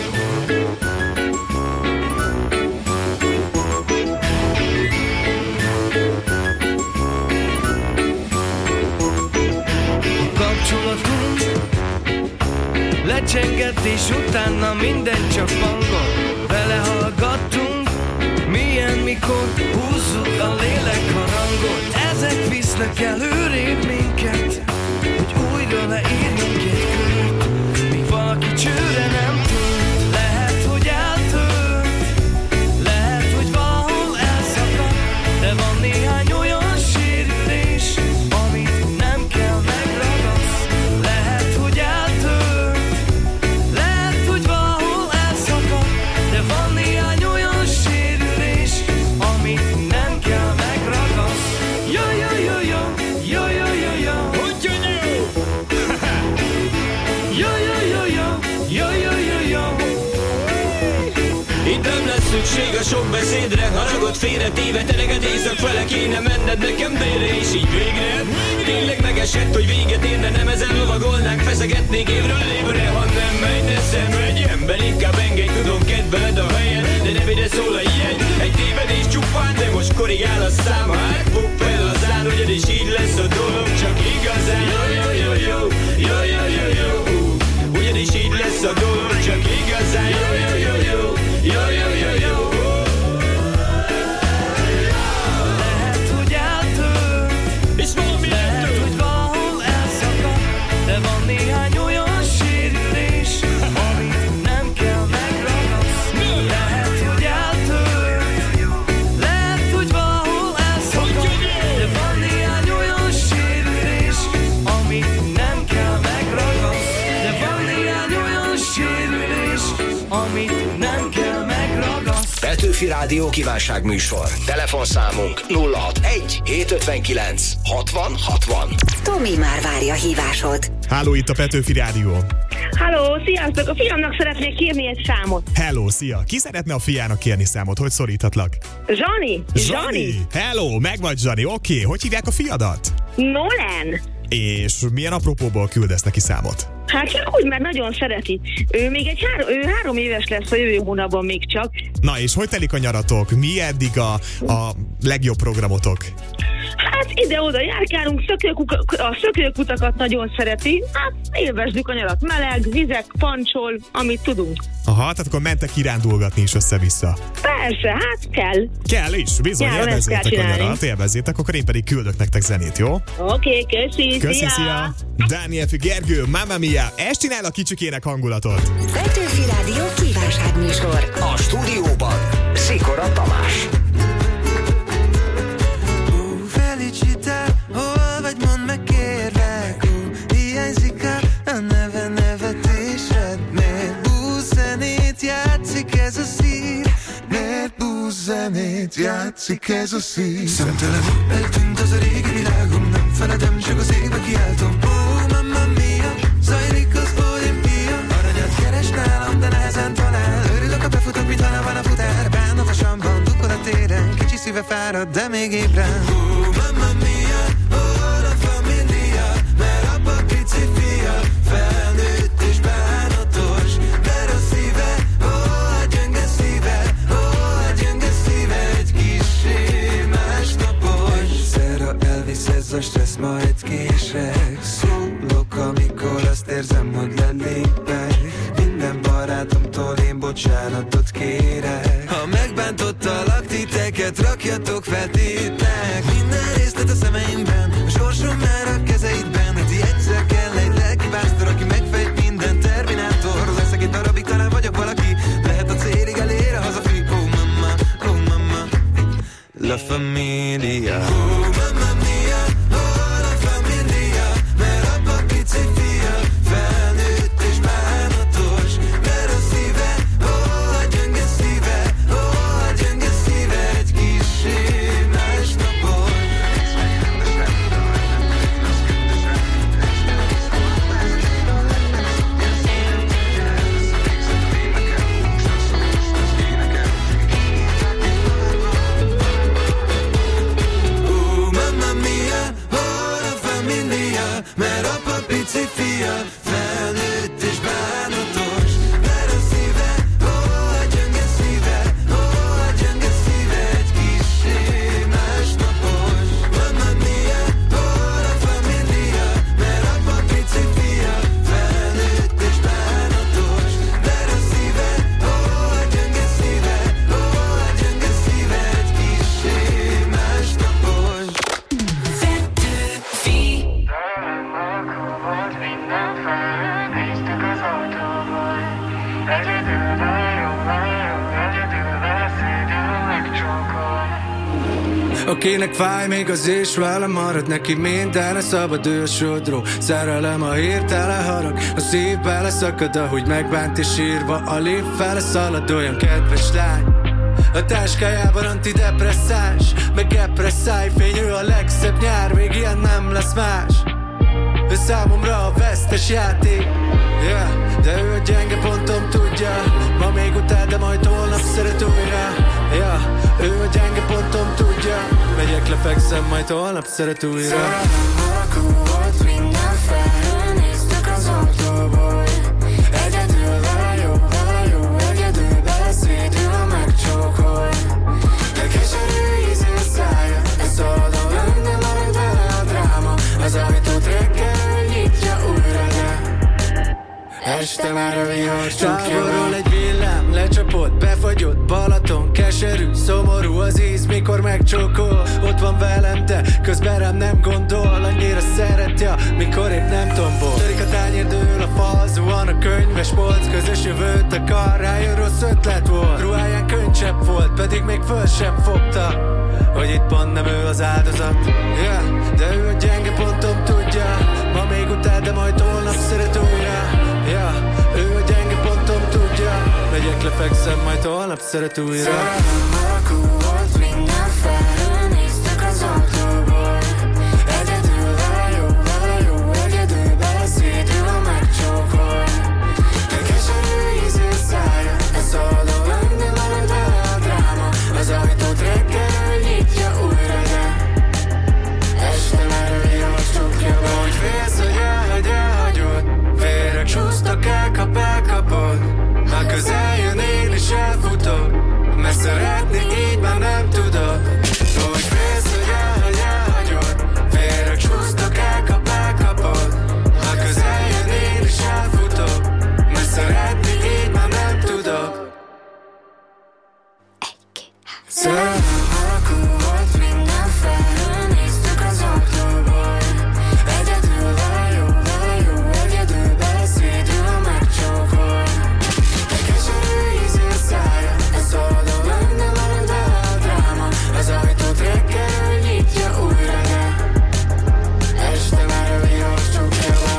Kapcsolatunk lecsengett, és utána minden csak pangol. Belehallgattunk, milyen mikor húzzuk a lélekharangot. Ezek visznek előrébb minket, hogy újra leírjunk egy kört. Míg valaki csőre nem tört, lehet, hogy eltört, lehet, hogy valahol elszakad. De van néhány olyan sérülés, amit nem kell megragasz. Lehet, hogy eltört, lehet, hogy valahol elszakad. De van néhány olyan sérülés, amit nem kell megragasz. Jó, jó, jó, jó, jó, jó, jó, jó. Hogy jön jó? Jó, jó, jó, jó, jó, jó, jó, jó. Itt nem lesz szükség a sok beszédre, haragot félretéve, tereget éjszak fele kéne menned nekem délre, és így végre tényleg megesett, hogy véget érne, nem ezen lovagolnánk, feszegetnék évről évre. Ha nem megy, teszem egy ember, inkább engedj, tudom, kedveled a helyen, de nem ide szól a ilyen, egy tévedés csupán, de most korrigál a szám. Hát pupp el az ár, ugyan és így lesz a dolog, csak igazán. Jó, jó, jó, jó, jó, jó, jó, jó. Ugyanis így lesz a dolog, csak igazán. Jó, jó, jó, jó, jó, jó, jó, jó. Lehet, hogy eltört, és valami lehet, hogy valahol elszakad. De van néhány olyan sérülés, amit nem kell megragasz. Lehet, hogy eltört, lehet, hogy valahol elszakad. De van néhány olyan sérülés, amit nem kell megragasz. Petőfi Rádió kívánságműsor. Telefonszámunk 061 759 60 60. Tomi már várja hívásod. Háló, itt a Petőfi Rádió. Halló, sziasztok! A fiamnak szeretnék kérni egy számot. Hello, szia! Ki szeretne a fiának kérni számot? Hogy szoríthatlak? Zsani! Hello, meg vagy Zsani, oké. Hogy hívják a fiadat? Nolan! És milyen apropóból küldesz neki számot? Hát csak úgy, mert nagyon szereti. Ő még ő 3 éves lesz a jövő hónapban még csak. Na és hogy telik a nyaratok? Mi eddig a legjobb programotok? Hát ide-oda járkálunk, a szökőkutakat nagyon szereti. Hát élvezzük a nyarat, meleg, vizek, pancsol, amit tudunk. Aha, tehát akkor mentek kirándulgatni is össze-vissza. Persze, hát kell. Kell is, bizony, élvezzétek a nyarat, élvezzétek, akkor én pedig küldök nektek zenét, jó? Oké, köszi, szia! Dániel Gergő, Mamma Mia, ezt csinál a kicsikének hangulatot. Petőfi Rádió kívánságműsor. A stúdióban Szikora Tamás. Felicita, hol vagy, mondd meg kérlek. Hiányzik a neve nevetésed. Miért búzenét játszik ez a szív? Miért búzenét játszik ez a szív? Szemtelenül eltűnt az a régi világom. Nem feledem, csak az égbe kiáltom. Mamma mia, zajlik az olimpia. Aranyat keres nálam, de nehezen talál. Örülök, a befutok, mint hana van a futár. Bánatosan van, dukol a téren. Kicsi szíve fárad, de még ébren. Mamma mia, la familia. Mert apa pici fia. Felnőtt és bánatos. Mert a szíve, a gyönge szíve. A gyönge szíve egy kissé másnapos. Szerra elvisz ez a stressz, majd kések. Szólok, amikor azt érzem, hogy lelépek. Minden barátomtól én bocsánatot kérek. Ha megbántottalak titeket, rakjatok fel tétnek. Minden részlet a szemeimben, a sorsom már a kezeidben. Heti egyszer kell egy lelki pásztor, aki megfejt minden terminátor. Leszek egy darabig, talán vagyok valaki. Lehet a célig elér a hazafi. Oh mama, la familia. Oh mamma mia, oh la familia. Mert apa pici fia, felnőtt és bánatos. Mert a szíve, a gyönge szíve. A gyönge szíve egy kissé másnapos. Mert apa pici fia, felnőtt és bánatos. Mert a szíve, a gyönge szíve. A gyönge szíve egy kissé másnapos. Mamma mia, la familia. Mert apa pici fia, felnőtt és bánatos. Mert a szíve, a gyönge szíve. A gyönge szíve egy kissé másnapos. Akinek fáj még az is vele marad, neki minden a szabad, ő a sodró. Szerelem a hirtelen harag, a szív beleszakad, ahogy megbánt és sírva a lift fele szalad. Olyan kedves lány, a táskájában antidepresszás, meg epresszáj, fény, ő a legszebb nyár, még ilyen nem lesz más. Ő számomra a vesztes játék, yeah, de ő a gyenge pontom, tudja. Ma még utál, de majd holnap szeret újra, yeah, ő a gyenge pontom, tudja. Megyek, lefekszem, majd holnap szeret újra. Szerelem alakú volt, minden felnéztük az autóból. Egyedül vele jó, egyedül beleszédül, megcsókol. De keserű ízű szája, ez oldal lenne, marad vele a dráma. Az ajtót reggel nyitja újra, de este már a vihar csukja. Távolról egy villám, lecsapott, befagyott, Balaton, keserű, szomorú az íz, mikor megcsókol. Ott van velem, de közben rám nem gondol. Annyira szereti, mikor épp nem tombol. Törik a tányér, dől a fal, zuhan a könyves polc. Közös jövőt akar, rájön rossz ötlet volt. Ruháján könycsepp volt, pedig még föl sem fogta, hogy itt pont nem ő az áldozat, yeah, de ő a gyenge pontom, tudja. Ma még utál, de majd holnap szeret újra, yeah, ő a gyenge pontom, tudja. Megyek le, Lefekszem, majd holnap szeret újra. Szerelem alakú volt, minden felnéztek az autóból. Egyedül vele jó, egyedül beleszédül a megcsókol. De keserű ízű szája, ez oldó önni veled vele a dráma. Az ajtót reggelről nyitja újra, de este már a vihar csukja be. Hogy félsz, hogy elhagyod, vérek csúsztak, elkapod. Ha közel jön, én is elfutok, mert szeretni így már nem tudok. Hogy félsz, hogy elhagyod, vérek csúsztak, elkapod. Ha közel jön, én is elfutok, mert szeretni így már nem tudok. Szerelem alakú volt, minden felnéztük az autóból. Egyedül vele jó, egyedül beleszédül a megcsókol. De keserű ízű szája, ez oldó önni veled vele a dráma. Az ajtót reggelről nyitja újra, de este már a vihar csukja be.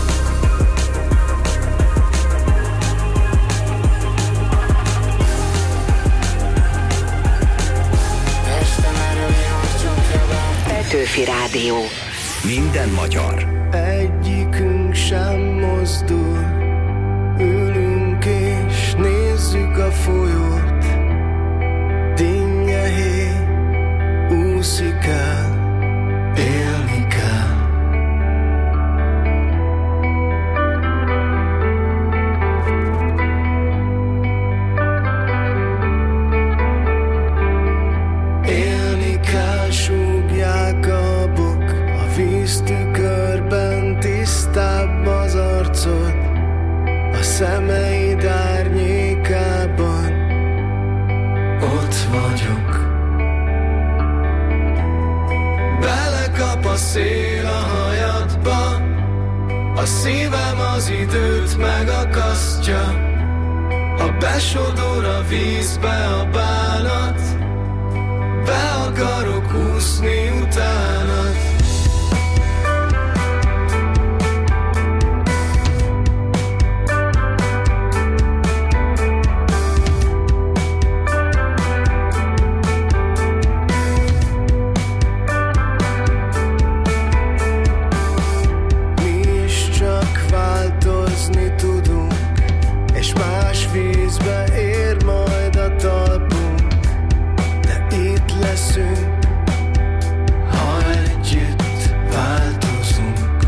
Petőfi Rádió. Minden magyar. Egyikünk sem mozdul, ülünk és nézzük a folyót. Dinnye hé, úszik el, élni kell. Élni kell, súgják a bok, a víztükörben tisztább az arcod, a szemeid árnyékában ott vagyok. Belekap a szél a hajadba, a szívem az időt megakasztja. Ha besodor a vízbe a bánat, be akarok úszni utánad. Mi is csak változni tudunk, és más vízbe ér majd a talpunk. De itt leszünk, ha együtt változunk.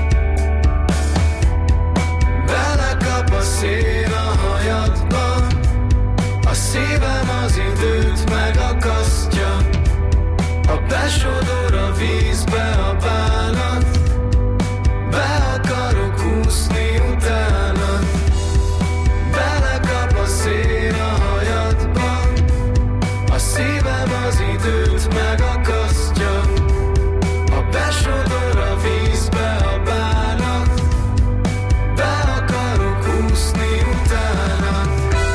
Belekap a szél a hajadba, a szívem az időt megakasztja. Ha besodor a vízbe a bánat, be akarok úszni utánad. Belekap a szél a hajadba, a szívem az időt megakasztja. Ha besodor a vízbe a bánat, be akarok úszni utánad.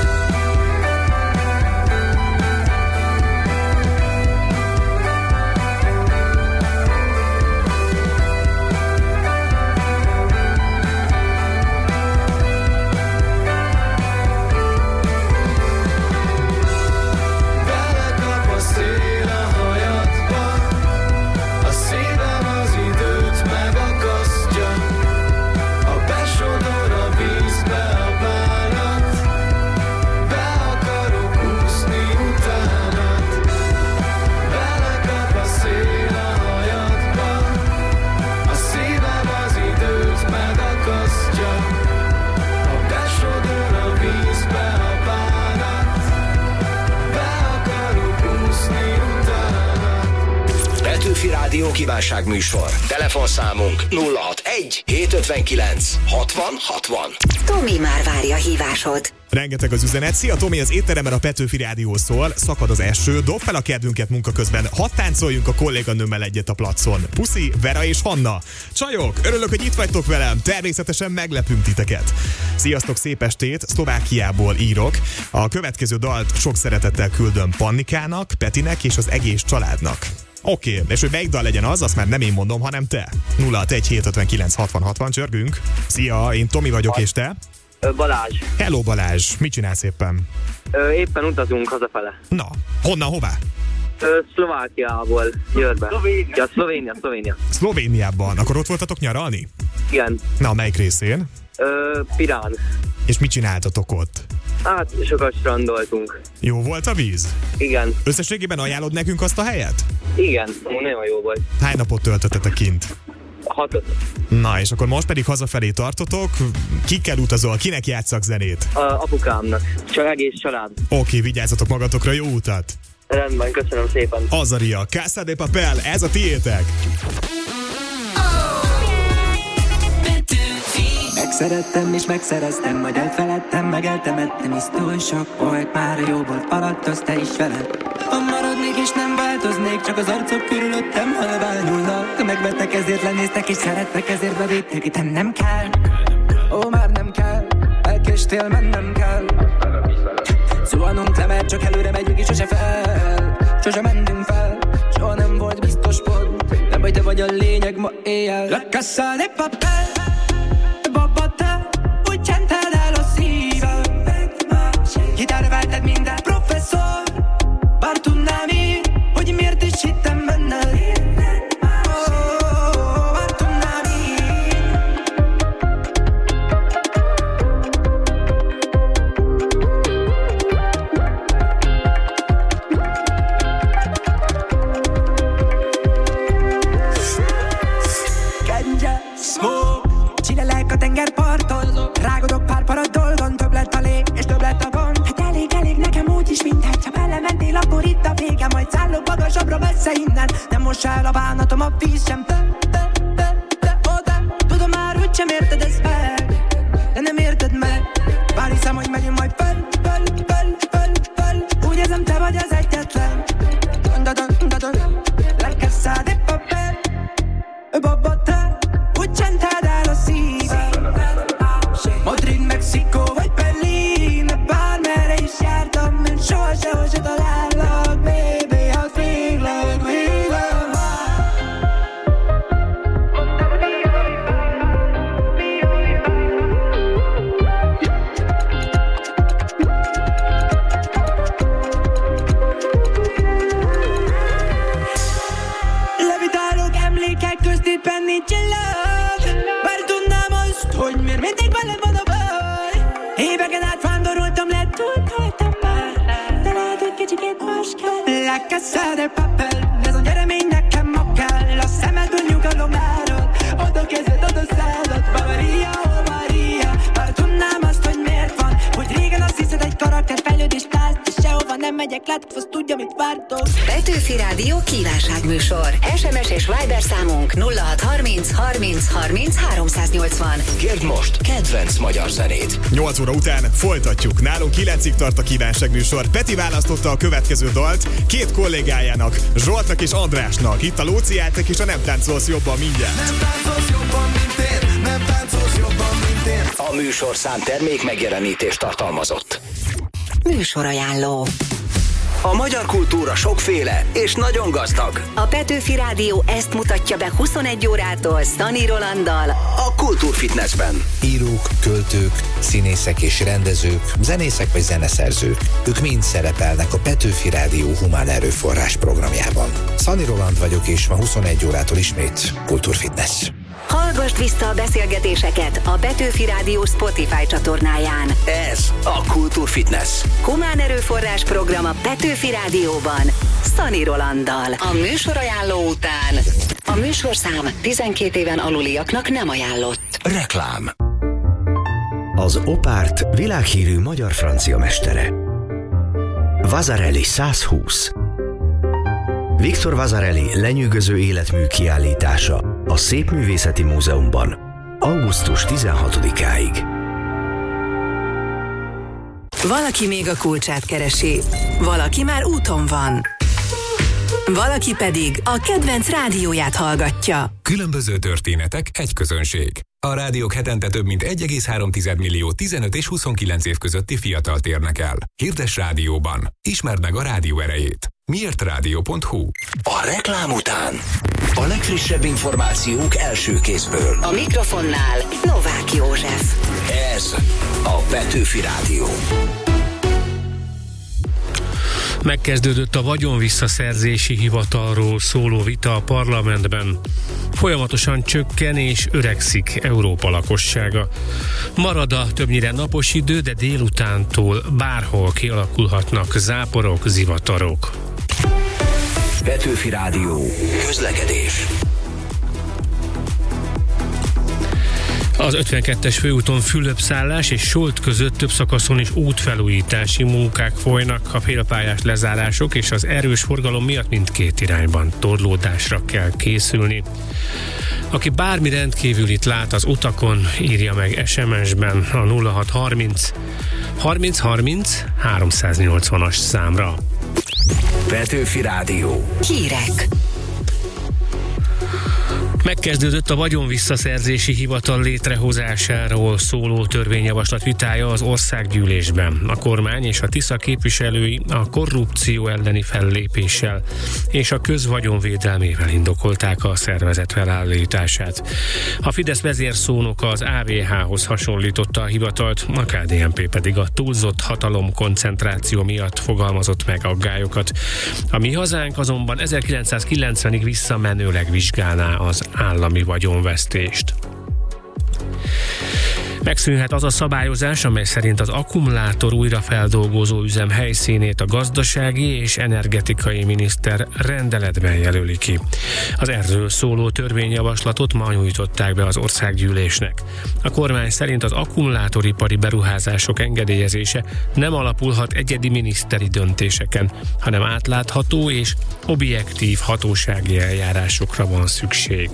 Belekap a szél a hajadba, a szívem az időt megakasztja. Ha besodor a vízbe a bánat, be akarok úszni utánad. Belekap a szél a hajadba, a szívem az időt megakasztja. Ha besodor a vízbe a bánat, be akarok úszni utánad. Petőfi Rádió kívánságműsor. Telefonszámunk 061 759 60 60. Tomi már várja hívásod. Rengeteg az üzenet. Szia Tomi, az étteremben a Petőfi Rádió szól, szakad az eső, dob fel a kedvünket munka közben, hadd táncoljunk a kolléganőmmel egyet a placon. Puszi, Vera és Hanna. Csajok, örülök, hogy itt vagytok velem, természetesen meglepünk titeket. Sziasztok, szép estét, Szlovákiából írok. A következő dalt sok szeretettel küldöm Pannikának, Petinek és az egész családnak. Oké, és hogy melyik dal legyen az, azt már nem én mondom, hanem te. 061 759 60 60, csörgünk. Szia, én Tomi vagyok, és te? Balázs. Hello Balázs, mit csinálsz éppen? Éppen utazunk hazafele. Na, honnan, hová? Szlovákiából, Győrbe. Ja, Szlovénia. Szlovéniában. Akkor ott voltatok nyaralni? Igen. Na, melyik részén? Pirán. És mit csináltatok ott? Hát, sokat strandoltunk. Jó volt a víz? Igen. Összességében ajánlod nekünk azt a helyet? Igen, nagyon jó volt. Hány napot töltöttetek kint? 6. Na, és akkor most pedig hazafelé tartotok. Kikkel utazol? Kinek játsszak zenét? Apukámnak. Csak egész család. Oké, vigyázzatok magatokra, jó utat! Rendben, köszönöm szépen. Azaria, Casa de Papel, ez a tiétek! Megszerettem és megszereztem, majd elfeledtem, meg eltemettem, hisz túl sok volt, már a jó volt alatt, az te is veled. Ha maradnék és nem változnék, csak az arcok körülöttem halványulnak. Megvettek, ezért lenéztek és szerettek, ezért bevédtek, itt nem kell. Ó, már nem kell, elkéstél, mennem kell. Zuhanunk le, mert csak előre megyünk és sose fel. Sose mentünk fel, soha nem volt biztos pont. Nem baj, te vagy a lényeg ma éjjel. La Casa de Papel. Úgy csented el a szívem. Kitárváltad minden professzor. Bár tudnám én, hogy miért is hittem benned. Bár tudnám én. Ganja, smoke. Csinálják a tengerparton. Rágodok pár parad dolgon. Több lett a lé, és több lett a gond. Hát elég nekem úgyis mindent. Ha belementél, akkor itt a vége. Majd szállok magasabbra messze innen. Nem most el a bánatom a víz sem. Oda, tudom már, hogy sem érted ezt meg. De nem érted meg. Bár hiszem, hogy megyünk majd föl. Úgy érzem, te vagy az egyetlen. La Casa de Papel. Bobota. Úgy csented el a szívem. Madrid, Mexikó vagy Berlin. Bármerre is jártam, én soha sehol se talállak. Baby, I'll feel like we love. Levitálok emlékek közt éppen nincsen love. Bár tudnám azt, hogy miért mindig vele van a baj. Éveken át vándoroltam, letudhattam már. De lehet, hogy kicsikét most kell. La Casa de Papel. Ez a gyeremény nekem ma kell. A szemedből nyugalom árad. Oda kezed, oda szádat. Bavaria, oh Maria. Bár tudnám azt, hogy miért van. Hogy régen azt hiszed, egy karakter fejlődést állsz. És sehova nem megyek, látod, azt tudja, mit vártok. Petőfi Rádió kívánságműsor. SMS és Viber számunk 0630 30 30 380. Kérd most kedvenc magyar zenét. 8 óra után folytatjuk. Nálunk 9-ig tart a kívánságműsor. Peti választotta a következő dalt két kollégájának, Zsoltnak és Andrásnak. Itt a Lóciátek és a Nem táncolsz jobban mindjárt. Nem táncolsz jobban, mint én. Nem táncolsz jobban, mint én. A műsorszám termék megjelenítést tartalmazott. Műsorajánló. A magyar kultúra sokféle és nagyon gazdag. A Petőfi Rádió ezt mutatja be 21 órától Szani Rolanddal. A Kultúrfitnessben. Írók, költők, színészek és rendezők, zenészek vagy zeneszerzők. Ők mind szerepelnek a Petőfi Rádió humán erőforrás programjában. Szani Roland vagyok, és ma 21 órától ismét Kultúrfitness. Hallgassd vissza a beszélgetéseket a Petőfi Rádió Spotify csatornáján. Ez a Kultúrfitness. Humán erőforrás program a Petőfi Rádióban. Szani Rolanddal. A műsorajánló után a műsorszám 12 éven aluliaknak nem ajánlott. Reklám. Az Opárt világhírű magyar-francia mestere. Vasarely 120. Victor Vasarely lenyűgöző életmű kiállítása a Szépművészeti Múzeumban augusztus 16-áig. Valaki még a kulcsát keresi, valaki már úton van, valaki pedig a kedvenc rádióját hallgatja. Különböző történetek, egy közönség. A rádiók hetente több mint 1,3 millió 15 és 29 év közötti fiatalt érnek el. Hirdess rádióban. Ismerd meg a rádió erejét. miértradio.hu. A reklám után a legfrissebb információk első kézből. A mikrofonnál Novák József. Ez a Petőfi Rádió. Megkezdődött a vagyonvisszaszerzési hivatalról szóló vita a parlamentben. Folyamatosan csökken és öregszik Európa lakossága. Marad a többnyire napos idő, de délutántól bárhol kialakulhatnak záporok, zivatarok. Petőfi Rádió. Közlekedés. Az 52-es főúton Fülöp-szállás és Solt között több szakaszon is útfelújítási munkák folynak, a félpályás lezárások és az erős forgalom miatt mindkét irányban torlódásra kell készülni. Aki bármi rendkívülit lát az utakon, írja meg SMS-ben a 0630 30 30 380-as számra. Petőfi Rádió. Hírek. Megkezdődött a vagyonvisszaszerzési hivatal létrehozásáról szóló törvényjavaslat vitája az országgyűlésben. A kormány és a Tisza képviselői a korrupció elleni fellépéssel és a közvagyonvédelmével indokolták a szervezet felállítását. A Fidesz vezérszónoka az AVH-hoz hasonlította a hivatalt, a KDNP pedig a túlzott hatalomkoncentráció miatt fogalmazott meg aggályokat. A Mi Hazánk azonban 1990-ig visszamenőleg vizsgálná az állami vagyonvesztést. Megszűnhet az a szabályozás, amely szerint az akkumulátor újrafeldolgozó üzem helyszínét a gazdasági és energetikai miniszter rendeletben jelöli ki. Az erről szóló törvényjavaslatot ma nyújtották be az országgyűlésnek. A kormány szerint az akkumulátoripari beruházások engedélyezése nem alapulhat egyedi miniszteri döntéseken, hanem átlátható és objektív hatósági eljárásokra van szükség.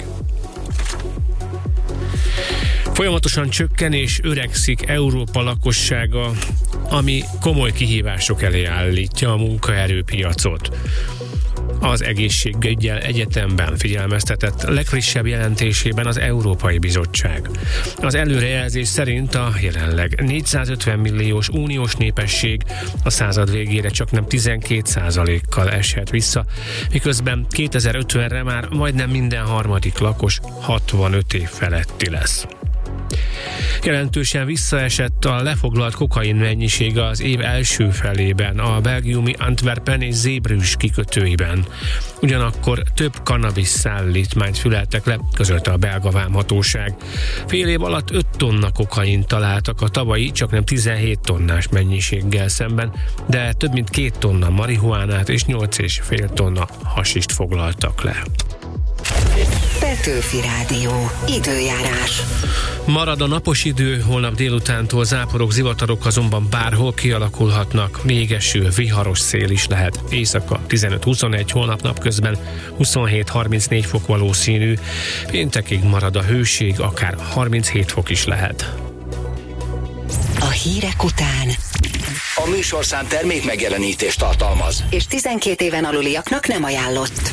Folyamatosan csökken és öregszik Európa lakossága, ami komoly kihívások elé állítja a munkaerőpiacot. Az egészségüggyel egyetemben figyelmeztetett legfrissebb jelentésében az Európai Bizottság. Az előrejelzés szerint a jelenleg 450 milliós uniós népesség a század végére csaknem 12%-kal eshet vissza, miközben 2050-re már majdnem minden harmadik lakos 65 év feletti lesz. Jelentősen visszaesett a lefoglalt kokain mennyisége az év első felében a belgiumi Antwerpen és Zeebrugge kikötőiben. Ugyanakkor több cannabis szállítmányt füleltek le, közölte a belga vámhatóság. Fél év alatt 5 tonna kokain találtak a tavalyi csaknem 17 tonnás mennyiséggel szemben, de több mint 2 tonna marihuánát és 8,5 tonna hasist foglaltak le. Petőfi Rádió. Időjárás. Marad a napos idő, holnap délutántól záporok, zivatarok azonban bárhol kialakulhatnak, még eső, viharos szél is lehet. Éjszaka 15-21, holnap napközben 27-34 fok valószínű, péntekig marad a hőség, akár 37 fok is lehet. A hírek után A műsorszám termék megjelenítést tartalmaz, és 12 éven aluliaknak nem ajánlott.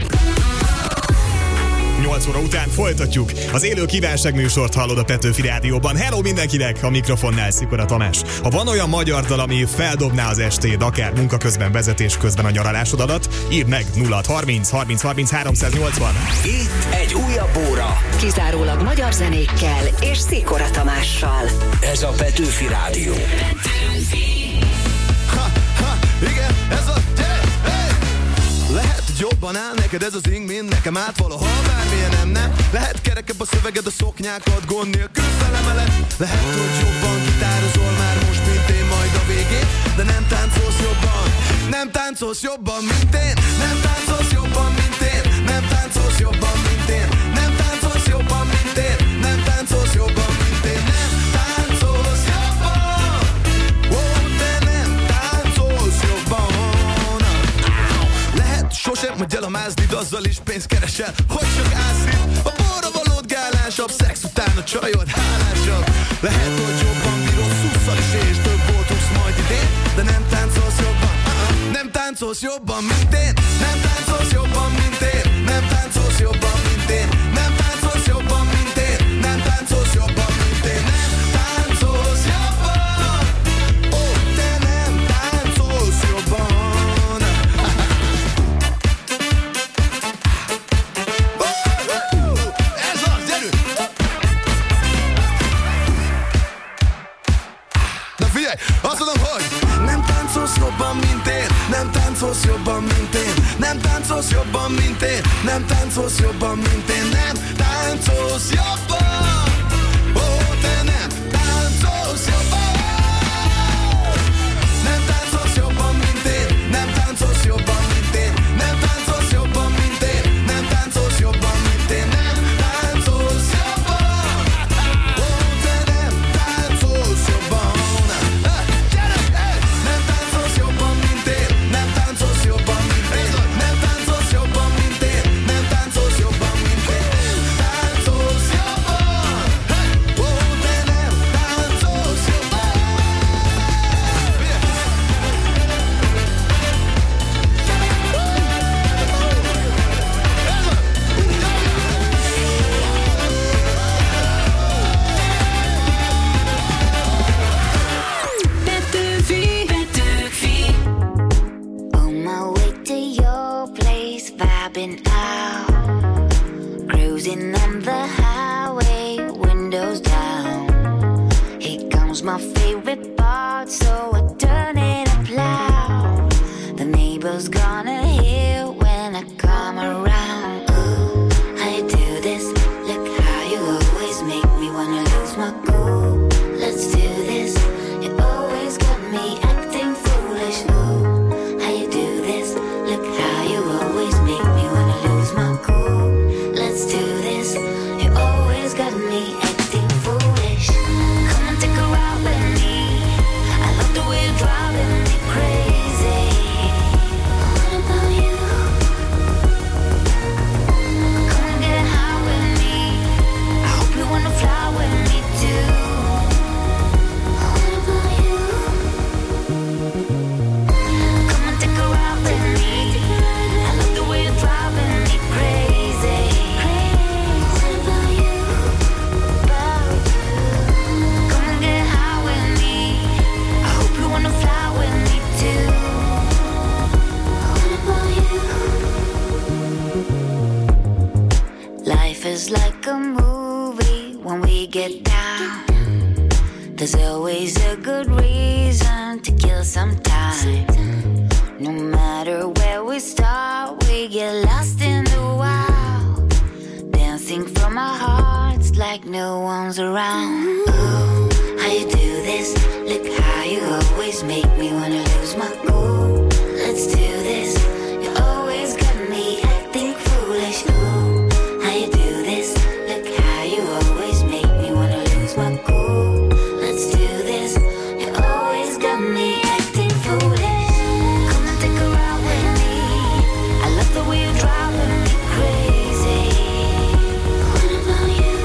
8 óra után folytatjuk. Az élő kívánságműsort hallod a Petőfi Rádióban. Hello mindenkinek, a mikrofonnál Szikora Tamás. Ha van olyan magyar dal, ami feldobná az estéd, akár munka közben, vezetés közben a nyaralásodat, írd meg 0630 30 30 380. Itt egy újabb óra. Kizárólag magyar zenékkel és Szikora Tamással. Ez a Petőfi Rádió. Igen, ez a... Lehet, hogy jobban áll neked ez az ing, mint nekem át valahol bármilyen nem. Lehet kerekebb a szöveged, a szoknyákat gond nélkül felemeled. Lehet, hogy jobban gitározol már most, mint én majd a végén. De nem táncolsz jobban, nem táncolsz jobban, mint én. Nem táncolsz jobban, mint én. Nem táncolsz jobban, mint én. Nem táncolsz jobban, mint én. Nem táncolsz jobban, mint én. Nem táncolsz jobban. Oh, te nem táncolsz jobban. Sosem megy el a mázdid, azzal is pénzt keresel, hogy csak állsz itt. A borra valód gálásabb, szex után a csajod hálásabb. Lehet, hogy jobban bírod szusszal is, és több voltugsz majd idén. De nem táncolsz jobban, nem táncolsz jobban, mint én. Nem táncolsz jobban, mint én. Nem táncolsz jobban, mint én. Nem táncolsz jobban, mint én. Nem táncolsz jobban, mint én. Nem táncolsz jobban. Ó, te nem táncolsz jobban. figyelj! Azt mondom, hogy nem táncolsz jobban, mint én. Nem táncolsz jobban, mint én. Nem táncolsz jobban, mint én. Nem táncolsz jobban, mint én. Nem táncolsz jobban. Ó, te nem táncolsz jobban. Nem táncolsz jobban, mint én. Nem táncolsz jobban, mint én. Nem táncolsz jobban, mint én. Nem táncolsz jobban, mint én. Nem táncolsz jobban. Ó, te nem táncolsz jobban. Nem táncolsz jobban, mint én. Nem táncolsz jobban, mint én. Nem táncolsz jobban, mint én. Nem táncolsz jobban, mint én. Táncolsz jobban. Ó, te nem táncolsz jobban. Petőfi. On my way to your place, vibing out, cruising on the highway, windows down. Here comes my favorite part, so I turn it up loud. The neighbors gonna hear when I come around. Ooh, how you do this? Look how you always make me wanna lose my cool. Let's do this. You always got me acting foolish. Ooh, how you do this? Look how you always make me wanna lose my cool. Let's do this. You always got me acting foolish. Come and take a ride with me. I love the way you're driving me crazy. What about you? Come and get high with me. I hope you wanna fly with me too. What about you? Come and take a ride with me. I love the way you're driving me crazy. What about you? Come and get high with me. I hope you wanna fly with me too. What about you? Life is like a movie when we get down. There's always a good reason to kill some time. No matter where we start, we get lost in the wild. Dancing from our hearts like no one's around. Ooh, how you do this? Look how you always make me wanna lose my cool. Let's do this. You always got me acting foolish. Ooh, how you do this? Look how you always make me wanna lose my cool. Let's do this. You always got me acting foolish. Come and take a ride with me. I love the way you're driving me crazy. What about you?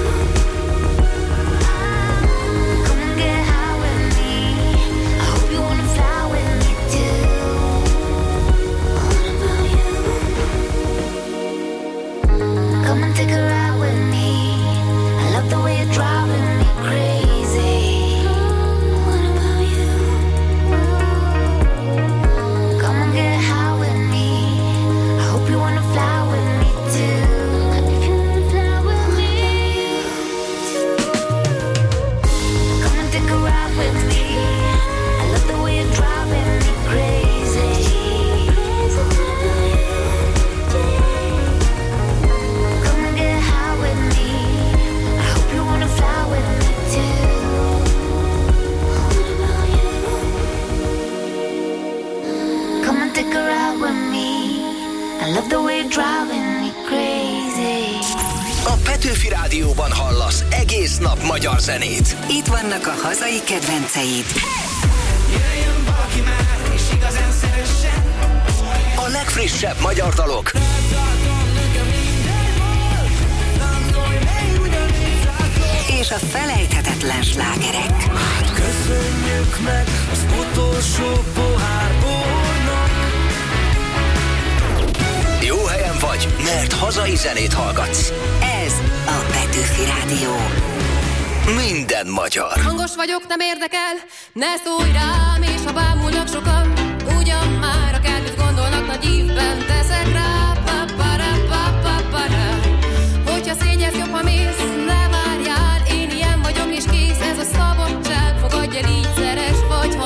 Come and get high with me. I hope you wanna fly with me too. What about you? Come and take a ride with me. I love the way you're driving me crazy. What about you? Come and get high with me. I hope you wanna fly with me too. If you wanna fly with me, come and take a ride with me. I love the way you're driving me crazy. Come and get high with me. I hope you wanna fly with me too. What about you? Come and take a ride with me. I love the way you're driving me crazy. A Petőfi Rádióban hallasz egész nap magyar zenét. Itt vannak a hazai kedvenceid. Jöjjön valaki már, és igazán szeressen. A legfrissebb magyar dalok. És a felejthetetlen slágerek. Hát köszönjük meg az utolsó pohár bornak. Jó helyen vagy, mert hazai zenét hallgatsz. Ez a Petőfi Rádió. Minden magyar. Hangos vagyok, nem érdekel, ne szólj rám, és ha bámulnak sokan, ugyan már akármit gondolnak, nagy ívben teszek rá. Hogyha szégyelsz, jobb, ha mész, ne várjál, én ilyen vagyok és kész, ez a szabadság, fogadj el így, szeres vagy,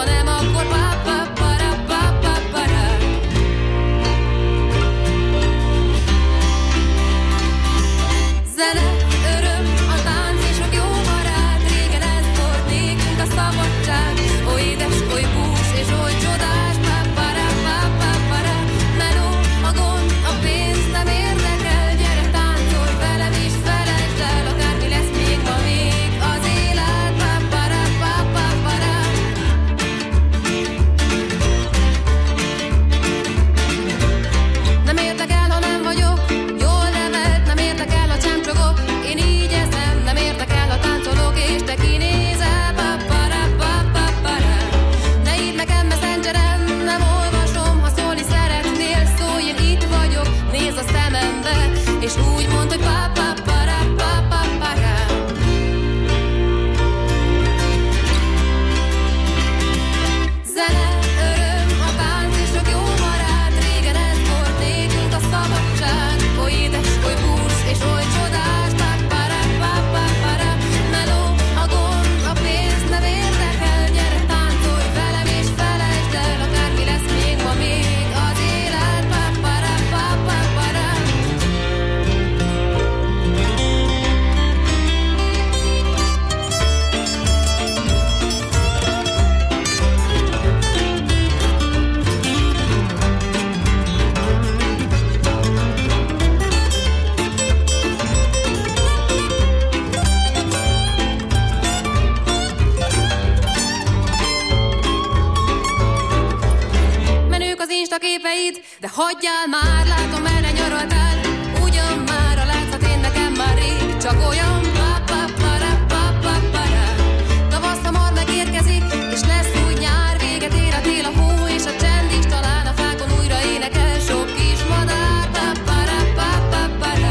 hagyjál már, látom merre nyaraltál. Ugyan már a látszat én nekem már rég, csak olyan pa-pa-para-pa-pa-para. Tavasz hamar megérkezik, és lesz új nyár, véget ér a tél, a hó és a csend is, talán a fákon újra énekel sok kis madár. Pa-para-pa-pa-para.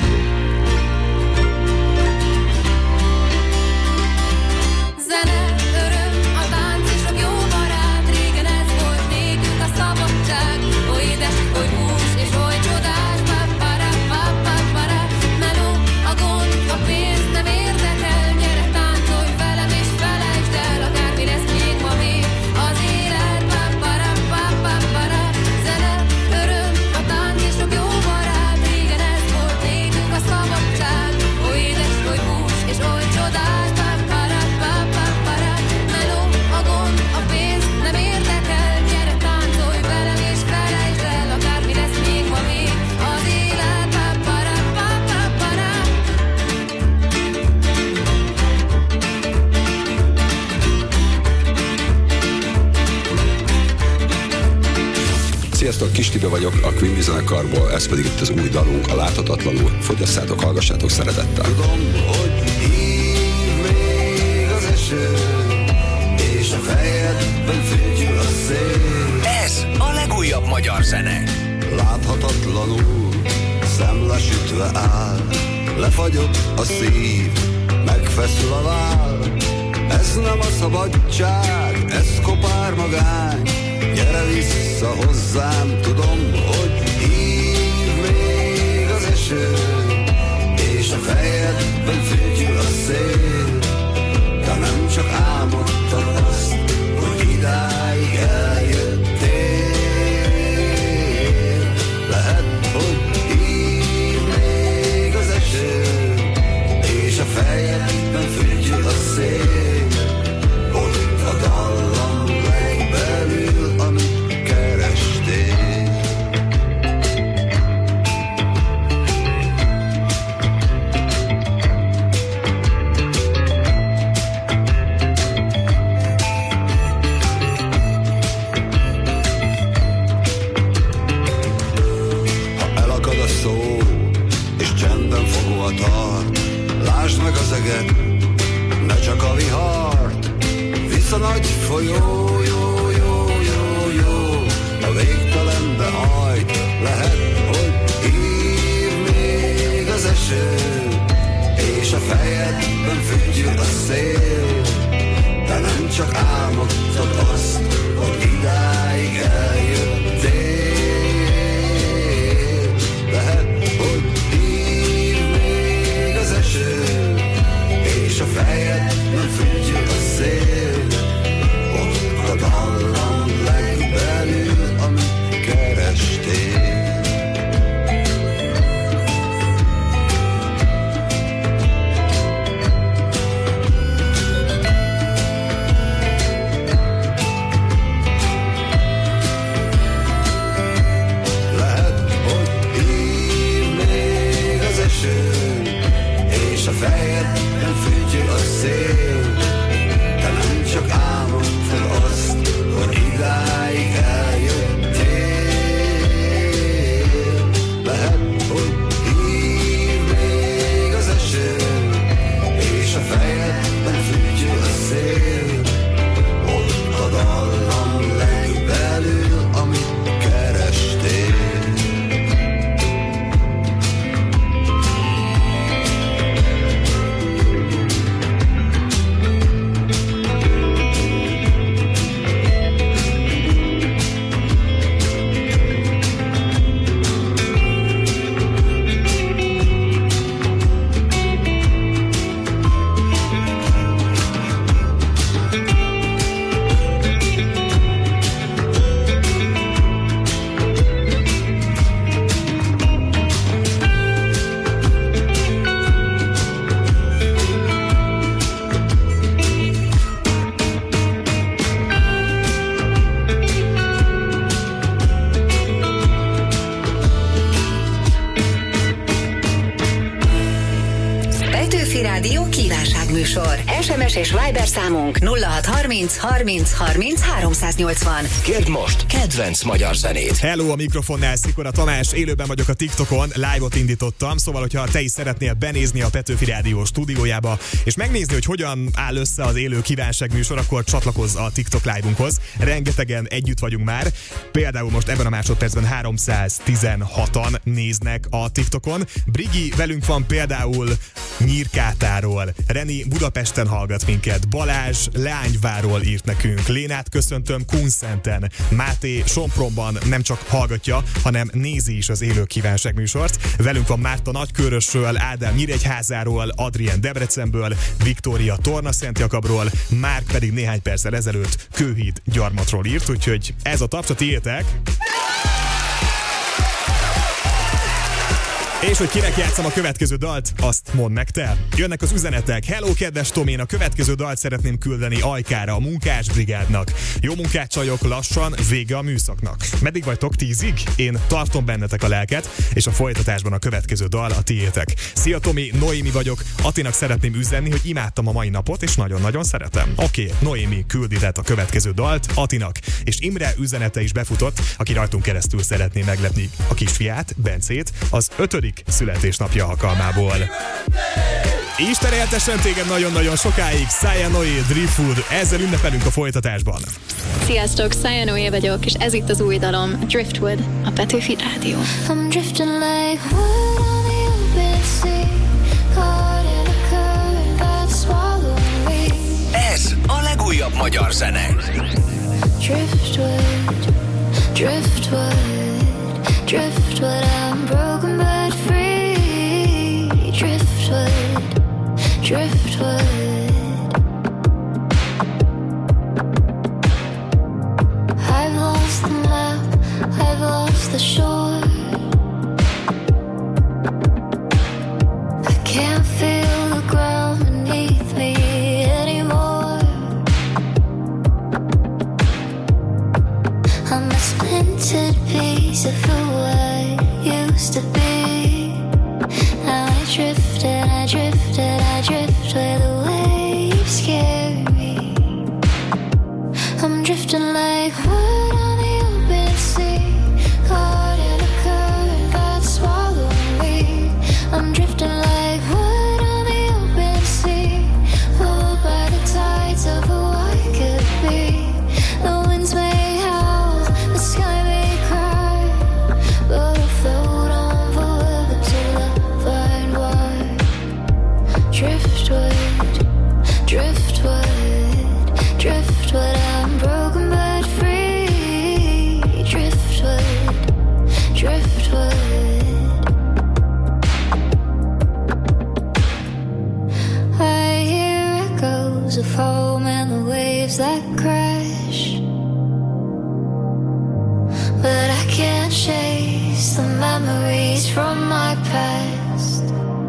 Zene, öröm, a tánc és sok jó barát, régen ez volt nékünk a szabadság. Oly édes, oly hús és oly csodás. Pa-para-pa-pa-para. Meló, a gond, a pénz nem érdekel. Gyere, táncolj velem és felejtsd el, akármi lesz még ma még az élet. Pa-para-pa-pa-para. Zene, öröm, a tánc és sok jó barát, régen ez volt nékünk a szabadság. Oly édes, oly hús és oly csodás. Pa-para-pa-pa-para. Meló, a gond, a pénz nem érdekel. Gyere, táncolj velem és felejtsd el, akármi lesz még ma még az élet. Pa-para-pa-pa-para. Sziasztok, Kis Tibi vagyok a Quimby zenekarból, ez pedig itt az új dalunk, a Láthatatlanul. Fogyasszátok, hallgassátok szeretettel. Tudom, hogy hív még az eső, és a fejedben fütyül a szél. Ez a legújabb magyar zene. Láthatatlanul, szemlesütve áll, lefagyott a szív, megfeszül a váll. Ez nem a szabadság, ez kopár magány. Gyere vissza hozzám, tudom, hogy hív még az eső, és a fejedben fütyül a szél. De nem csak álmodtad azt, hogy idáig eljöttél. Lehet, hogy hív még az eső, és a fejedben fütyül a szél. Ott a dallam legbelül, amit kerestél. Ha elakad a szó, és csendben fogva tart, lásd meg az eget, ne csak a vihart. Visz a nagy folyó, jó, jó, jó, jó, a végtelenbe hajt. Lehet, hogy hív még az eső, és a fejedben fütyül a szél. De nem csak álmodtad azt, hogy idáig eljöttél. Lehet, hogy hív még az eső, és a fejedben fütyül a szél. Ott a dallam legbelül, amit kerestél. kívánságműsor. SMS és Viber számunk 0630 30 30 380. Kérd most kedvenc magyar zenét. Hello, a mikrofonnál Szikora Tamás, élőben vagyok a TikTokon, live-ot indítottam, szóval hogyha te is szeretnél benézni a Petőfi Rádió stúdiójába, és megnézni, hogy hogyan áll össze az élő kívánságműsor, akkor csatlakozz a TikTok live-unkhoz. Rengetegen együtt vagyunk már, például most ebben a másodpercben 316-an néznek a TikTokon. Brigi velünk van például Nyírkátáról, Reni Budapesten hallgat minket, Balázs Leányváról írt nekünk, Lénát köszöntöm Kunszenten, Máté Sopronban nem csak hallgatja, hanem nézi is az élő kívánságműsort. Velünk van Márta Nagykőrösről, Ádám Nyíregyházáról, Adrien Debrecenből, Viktória Torna-Szentjakabról, Márk pedig néhány perccel ezelőtt Kőhíd Gyarmatról írt, úgyhogy ez a taps a tiétek. És hogy kinek játszom a következő dalt, azt mondd meg te. Jönnek az üzenetek. Hello, kedves Tomén, a következő dalt szeretném küldeni Ajkára, a munkásbrigádnak. Jó munkát, csajok, lassan vége a műszaknak. Meddig vagytok, 10-ig? Én tartom bennetek a lelket, és a folytatásban a következő dal a tiétek. Szia Tomi, Noémi vagyok. Attinak szeretném üzenni, hogy imádtam a mai napot, és nagyon-nagyon szeretem. Oké, Noémi küldi a következő dalt Attinak. És Imre üzenete is befutott, aki rajtunk keresztül szeretné meglepni a kisfiát, Bencét, az 5. születésnapja alkalmából. Isten éltessen téged nagyon-nagyon sokáig, Sayanoe, Driftwood, ezzel ünnepelünk a folytatásban. Sziasztok, Sayanoe vagyok, és ez itt az új dalom, Driftwood, a Petőfi Rádió. I'm drifting like wood on the open sea, caught in a current that swallowed me. Ez a legújabb magyar zene. Driftwood, driftwood, driftwood, I'm broken but free. Driftwood, driftwood. I've lost the map, I've lost the shore. I can't feel the ground beneath me anymore. I'm a splintered piece of who I used to be. Now I drift and I drift and I drift where the waves carry me. I'm drifting like wood on the open sea, caught in a current that swallowed me. I'm drifting like wood on the open sea, pulled by the tides of who I could be. The winds may howl, the sky may cry, but I'll float on forever till I find why. Driftwood, driftwood, driftwood, I'm broken but free. Driftwood, driftwood. I hear echoes of home and the waves that crash, but I can't chase the memories from my past.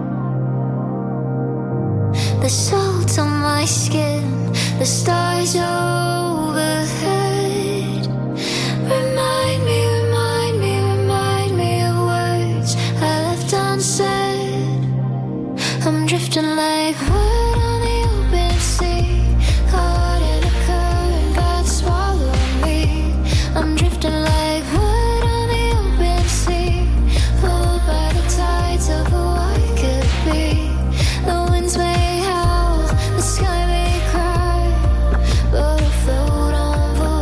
The salt on my skin, the stars overhead. Remind me, remind me, remind me of words I left unsaid. I'm drifting like wood on the open sea, caught in a current that swallowed me. I'm drifting like wood on the open sea, pulled by the tides of who I could be. The winds may howl, the sky may cry, but I'll float on forever.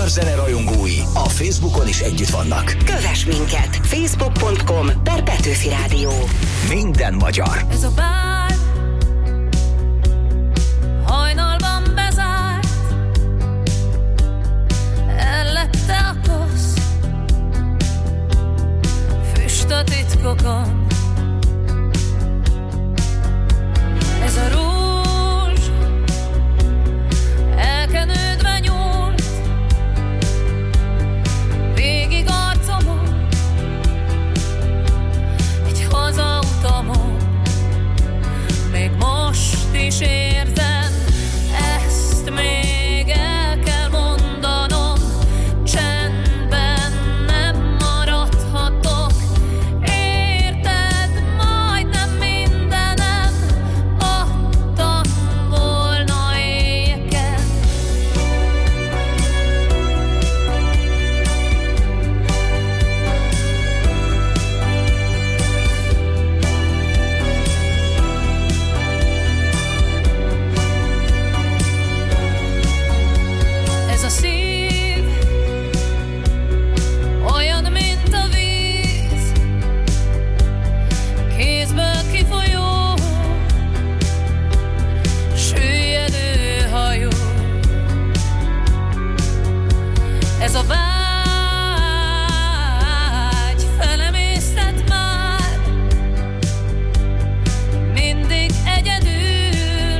magyar zene rajongói a Facebookon is együtt vannak. Kövess minket! Facebook.com/Petőfi Rádió. Minden magyar. Ez a bár hajnalban bezárt, ellepte a kosz, füst a titkokon. Ez a rózs elkenődve nyúlt végig arcomon, egy hazautamon. Még most is érzem, ezt még el kell mondanom, csendben nem maradhatok. Érted, majdnem mindenem adtam volna éjjel. Ez a szív olyan, mint a víz, kézből kifolyó, süllyedő hajó. Ez a vágy felemésztett már, mindig egyedül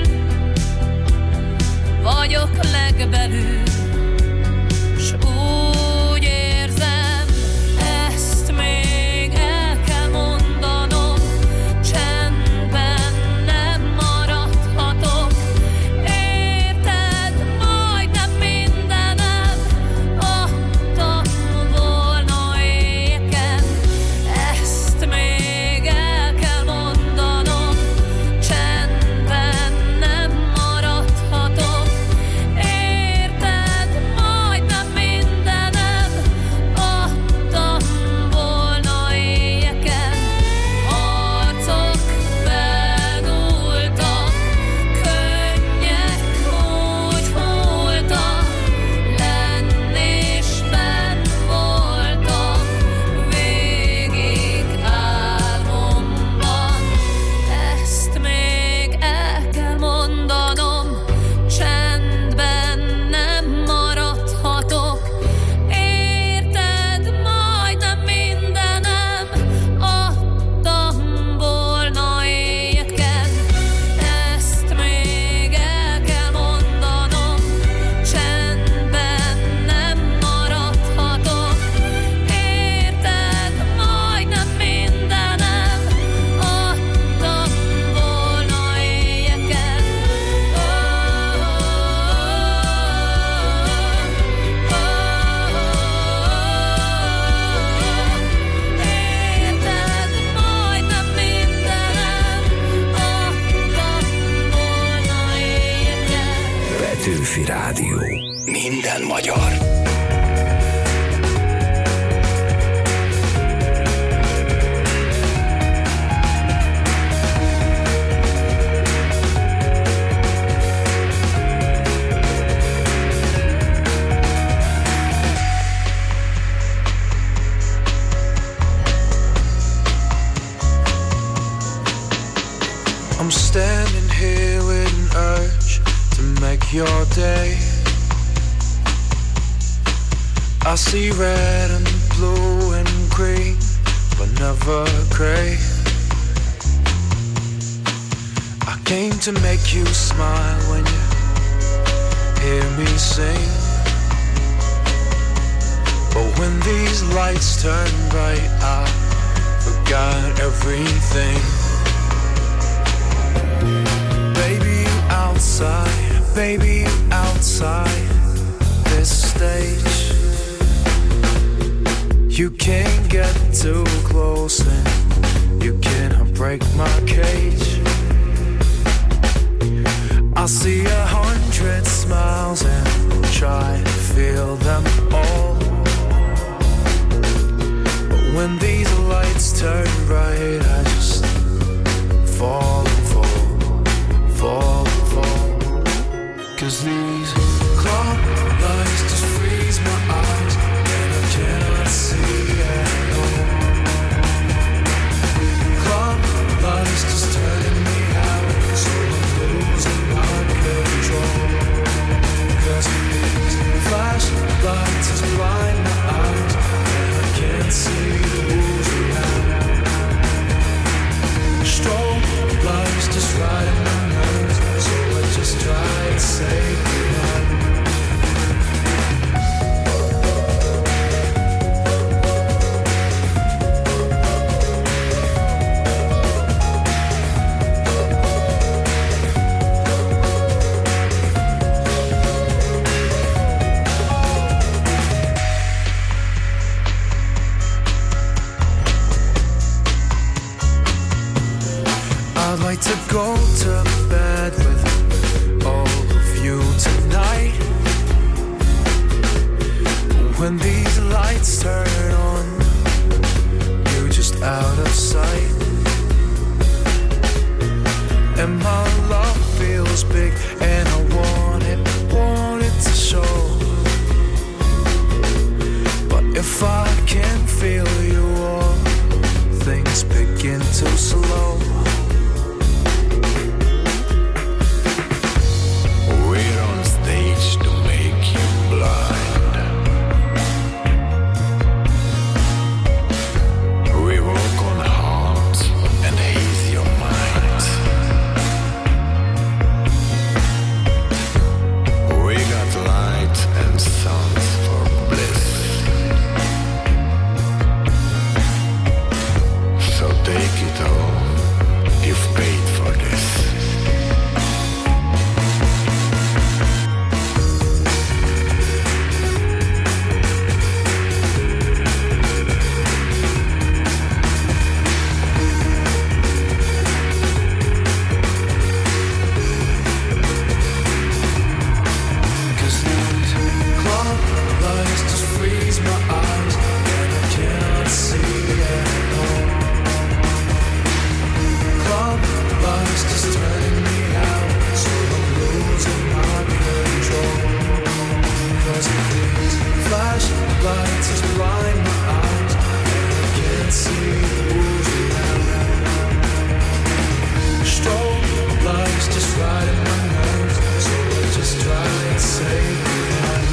vagyok legbelül, s úgy érzem, ezt még el kell mondanom, csendben nem maradhatok. Érted, majdnem mindenem adtam volna éjjel. Ezt még el kell mondanom, csendben nem maradhatok. Érted, majdnem mindenem adtam volna éjjel. Arcok bedúltak, könnyek úgy múltak, lenn és benn voltak végig álmomban. Ezt még el kell mondanom, csendben nem maradhatok. Érted, majdnem mindenem adtam volna éjjel. Ezt még el kell mondanom, csendben nem maradhatok. Érted, majdnem mindenem adtam volna éjjel. Érted, majdnem mindenem adtam volna éjjel. Petőfi Rádió. Minden magyar. I'm standing here with an urge to make your day. I see red and blue and green, but never gray. I came to make you smile when you hear me sing. But when these lights turn bright, I forgot everything. Baby, you outside this stage. You can't get too close and you can't break my cage. I see 100 smiles and try to feel them all. But when these lights turn bright, I just fall and fall. 'Cause these club lights just freeze my When these lights turn on, you're just out of sight. And my love feels big, and I want it to show. But if I can't feel you all, things begin to slow. We're on stage to make you blind. We walk on heart and haze your mind. We got light and sound for bliss. So take it all, you've paid for this. Cause these club lights just freeze my eyes, and I cannot see anymore. Club lights just turning me out, so I'm losing my control. Cause these flashlights just blind my eyes, and I can't see who's around. Strobe lights just riding my nerves, so I just try and say goodnight.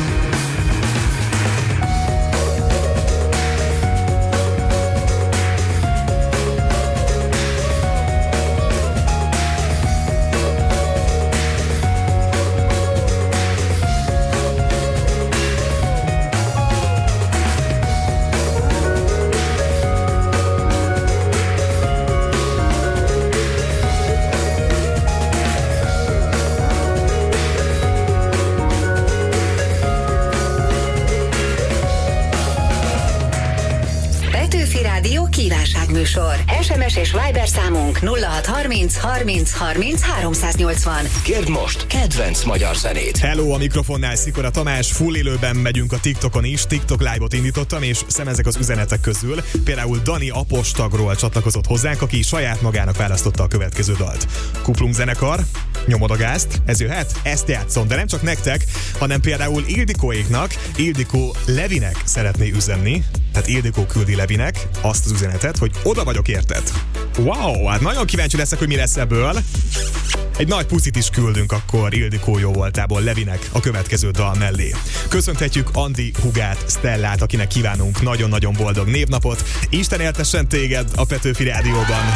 Petőfi Rádió kívánságműsor. SMS és Viber számunk 0630 30 30 380. Kérd most kedvenc magyar zenét. Hello, a mikrofonnál Szikora Tamás, full élőben megyünk a TikTokon is, TikTok live-ot indítottam, és szemezek az üzenetek közül. Például Dani Apostagról csatlakozott hozzánk, aki saját magának választotta a következő dalt. Kuplung zenekar, nyomod a gázt, ez jöhet, ezt játszom, de nem csak nektek, hanem például Ildikóéknak, Ildikó Levinek szeretné üzenni, tehát Ildikó küldi Levinek azt az üzenetet, hogy oda vagyok érted. Wow, hát nagyon kíváncsi leszek, hogy mi lesz ebből. Egy nagy puszit is küldünk akkor Ildikó jó voltából Levinek a következő dal mellé. Köszönhetjük Andi hugát, Stellát, akinek kívánunk nagyon-nagyon boldog névnapot. Isten éltessen téged a Petőfi Rádióban.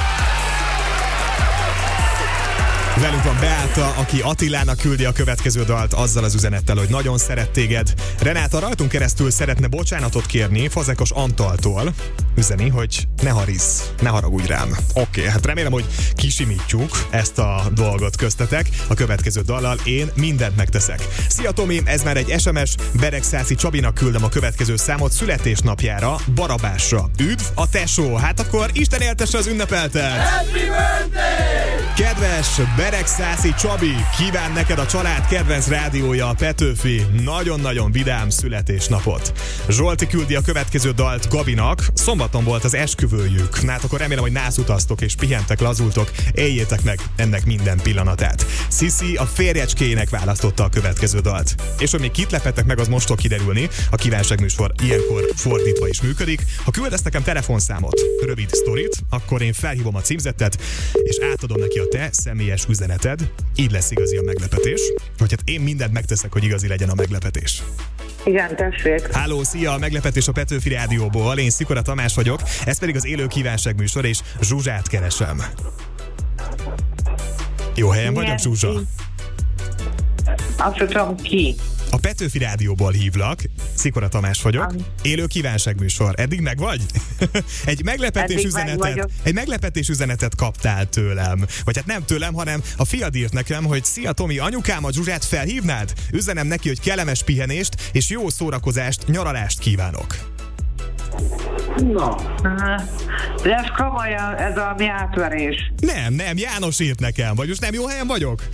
Velünk van Beáta, aki Attilának küldi a következő dalt azzal az üzenettel, hogy nagyon szeret téged. Renáta rajtunk keresztül szeretne bocsánatot kérni Fazekas Antaltól. Üzeni, hogy ne harizz, ne haragudj rám. Oké, hát remélem, hogy kisimítjuk ezt a dolgot köztetek. A következő dallal én mindent megteszek. Szia Tomi, ez már egy SMS, Beregszászi Csabinak küldöm a következő számot születésnapjára, Barabásra. Üdv a tesó, hát akkor Isten éltesse az ünnepeltet! Happy birthday! Kedves Beregszászi Csabi, kíván neked a család kedvenc rádiója, a Petőfi, nagyon-nagyon vidám születésnapot. Zsolti küldi a következő dalt Gabinak, szombaton volt az esküvőjük. Hát akkor remélem, hogy nászutaztok és pihentek, lazultok, éljétek meg ennek minden pillanatát. Sisi a férjecskéjének választotta a következő dalt. És hogy még kit lepettek meg, az most fog kiderülni, a kívánságműsor ilyenkor fordítva is működik. Ha küldesz nekem telefonszámot, rövid sztorit, akkor én felhívom a címzettet, és átadom neki a te személyes üzeneted, így lesz igazi a meglepetés. Vagy hát én mindent megteszek, hogy igazi legyen a meglepetés. Igen, tessék. Háló, szia, a meglepetés a Petőfi Rádióból. Én Szikora Tamás vagyok, ez pedig az élő kívánságműsor, és Zsuzsát keresem. Jó helyen vagyok, Zsuzsa? Azt tudom ki. A Petőfi Rádióból hívlak, Szikora Tamás vagyok, élő kívánságműsor. Eddig meg vagy? Egy meglepetés üzenetet kaptál tőlem. Vagy hát nem tőlem, hanem a fiad írt nekem, hogy szia Tomi, anyukám, a Zsuzsát felhívnád? Üzenem neki, hogy kellemes pihenést és jó szórakozást, nyaralást kívánok. No. De ez komolyan, ez a mi átverés. Nem, János írt nekem. Vagy most nem jó helyen vagyok?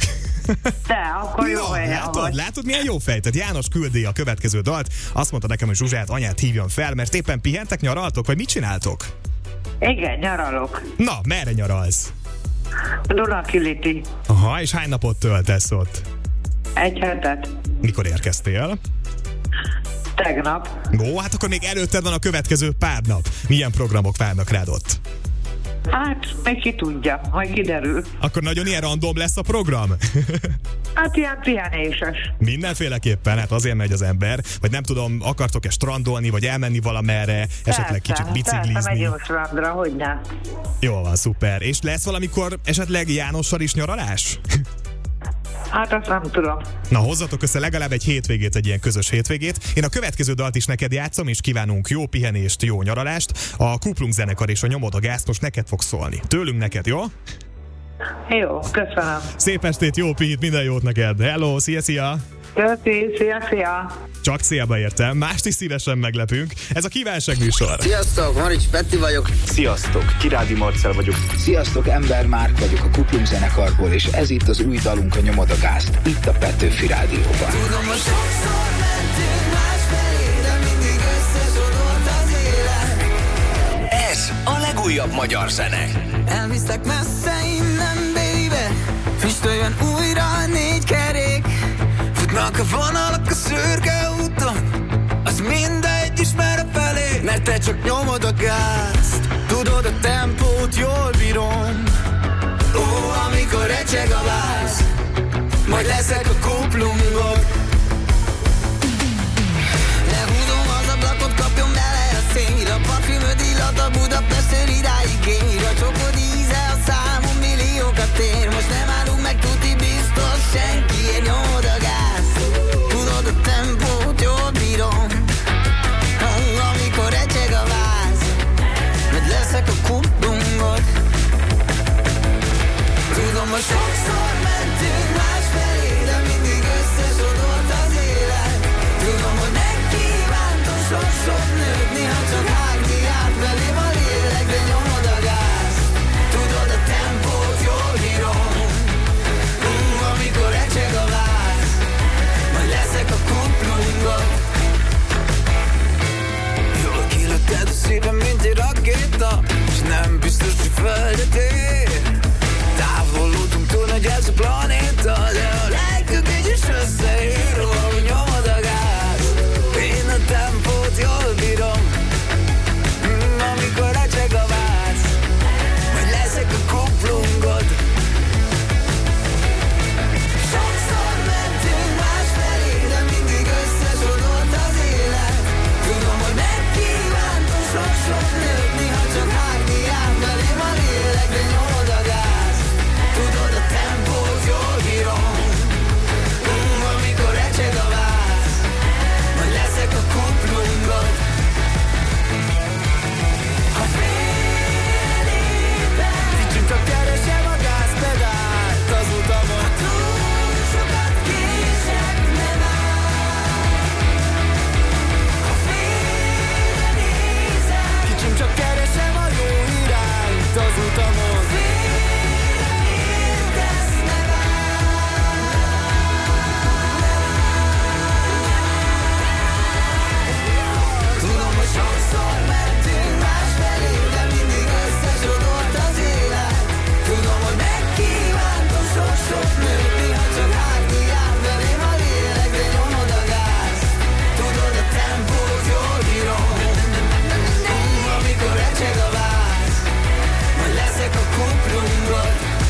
De, akkor jó helyen Látod, milyen jó fej? Tehát János küldi a következő dalt. Azt mondta nekem, hogy Zsuzsát, anyát hívjam fel, mert éppen pihentek, nyaraltok, vagy mit csináltok? Igen, nyaralok. Na, merre nyaralsz? Dunakiliti. Aha, és hány napot töltesz ott? 1 hetet. Mikor érkeztél? Tegnap. Ó, hát akkor még előtted van a következő pár nap. Milyen programok várnak rád ott? Hát, még ki tudja, majd kiderül. Akkor nagyon ilyen random lesz a program? Hát ilyen pihenéses. Mindenféleképpen, hát azért megy az ember. Vagy nem tudom, akartok-e strandolni, vagy elmenni valamerre, esetleg kicsit biciklizni? Persze, megyünk strandra, hogyne. Jól van, szuper. És lesz valamikor esetleg Jánossal is nyaralás? Hát azt nem tudom. Na, hozzatok össze legalább egy hétvégét, egy ilyen közös hétvégét. Én a következő dalt is neked játszom, és kívánunk jó pihenést, jó nyaralást. A Kuplung zenekar és a Nyomod a gázt most neked fog szólni. Tőlünk neked, jó? Jó, köszönöm. Szép estét, jó pihit, minden jót neked. Hello, szia! Köszi, szia! Csak célba értem, mást is szívesen meglepünk. Ez a Kívánság műsor. Sziasztok, Marics Petti vagyok. Sziasztok, Kirádi Marcell vagyok. Sziasztok, Ember Márk vagyok a Kuplung zenekarból, és ez itt az új dalunk, a Nyomod a gázt, itt a Petőfi Rádióban. Tudom, hogy sokszor mentünk másfelé, de mindig összesodort az élet. Ez a legújabb magyar zene. Elvisztek messze innen, baby, füstöljön újra a 4 kerék. Futnak a vonalak a szürke úton, az mindegy is merre felé. Mert te csak nyomod a gázt, tudod a tempót, jól bírom. Ó, amikor recseg a váz, majd leszek a kuplungon. Lehúzom az ablakot, kapjon bele a szél, a parfümöd illat a Budapestről idáig ér. A csokod íze a számom milliókat ér. Most nem állunk meg, tuti biztos senkiért, nyomod a gáz. Tudod a tempót, jól bírom. Amikor recseg a váz, majd leszek a kuplungon. Tudom, hogy sokszor mentünk másfelé, de mindig összesodort az élet. Tudom, hogy megkívántam sok-sok nőt, néha csak hágni át velém a lélek, de nyomod a gáz. Tudod a tempót, jól bírom. Amikor recseg a váz, majd leszek a kuplungon. Jól kilőtted a szívem, mint egy rakéta, és nem biztos, hogy földet ér. Távolodunk túl nagy ez a planéta, de a lelkünk így is összeér. Ahogy nyomod a gáz, én a tempót jól bírom. Amikor recseg a váz, majd leszek a kuplungod. Sokszor mentünk másfelé, de mindig összesodort az élet. Tudom, hogy megkívántam sok-sok nőt, néha csak hágni át velém a lélek, de nyomod a gáz. Tudod a tempót, jól bírom. Amikor recseg a váz, majd leszek a kuplungod. Ha félében kicsit csak keresem a gázpedált az utamon. Túl sokat kések, nem áll. Ha félrenézem, kicsit csak keresem a jó irányt az utamon. Félreértesz, nem áll. Tudom, hogy sokszor mentünk másfelé, de mindig összesodort az élet. Tudom, hogy megkívántam sok-sok nőt, néha csak hágni át velém a lélek, de nyomod a gáz. Tudod a tempót, jól bírom. Amikor recseg a váz, majd leszek a kuplungod.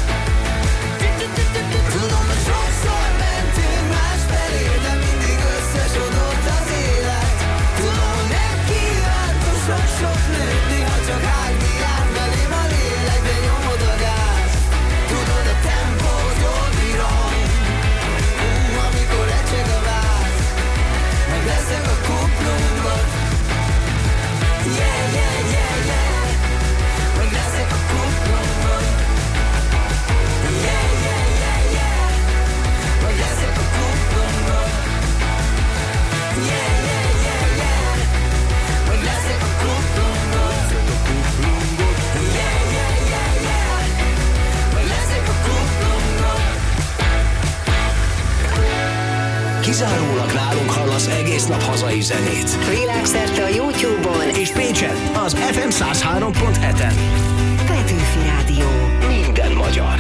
Tudom, hogy sokszor mentünk másfelé, de mindig összesodort az élet. Tudom, hogy megkívántam sok-sok nőt, néha csak hágni át velém a lélek, de nyomod a gáz. Tudod a tempót, jól bírom. Amikor recseg a váz, majd leszek a kuplungod. Yeah, yeah, yeah, yeah. Majd leszek a kuplungod. Yeah, yeah, yeah, yeah. Majd leszek a kuplungod. Yeah, yeah, yeah, yeah. Majd leszek a kuplungod. Yeah, yeah, yeah, yeah. Majd leszek a kuplungod. kizárólag nálunk hallasz egész nap hazai zenét. Világszerte a YouTube-on és Pécsen az FM 103.7-en. Petőfi Rádió. Minden magyar.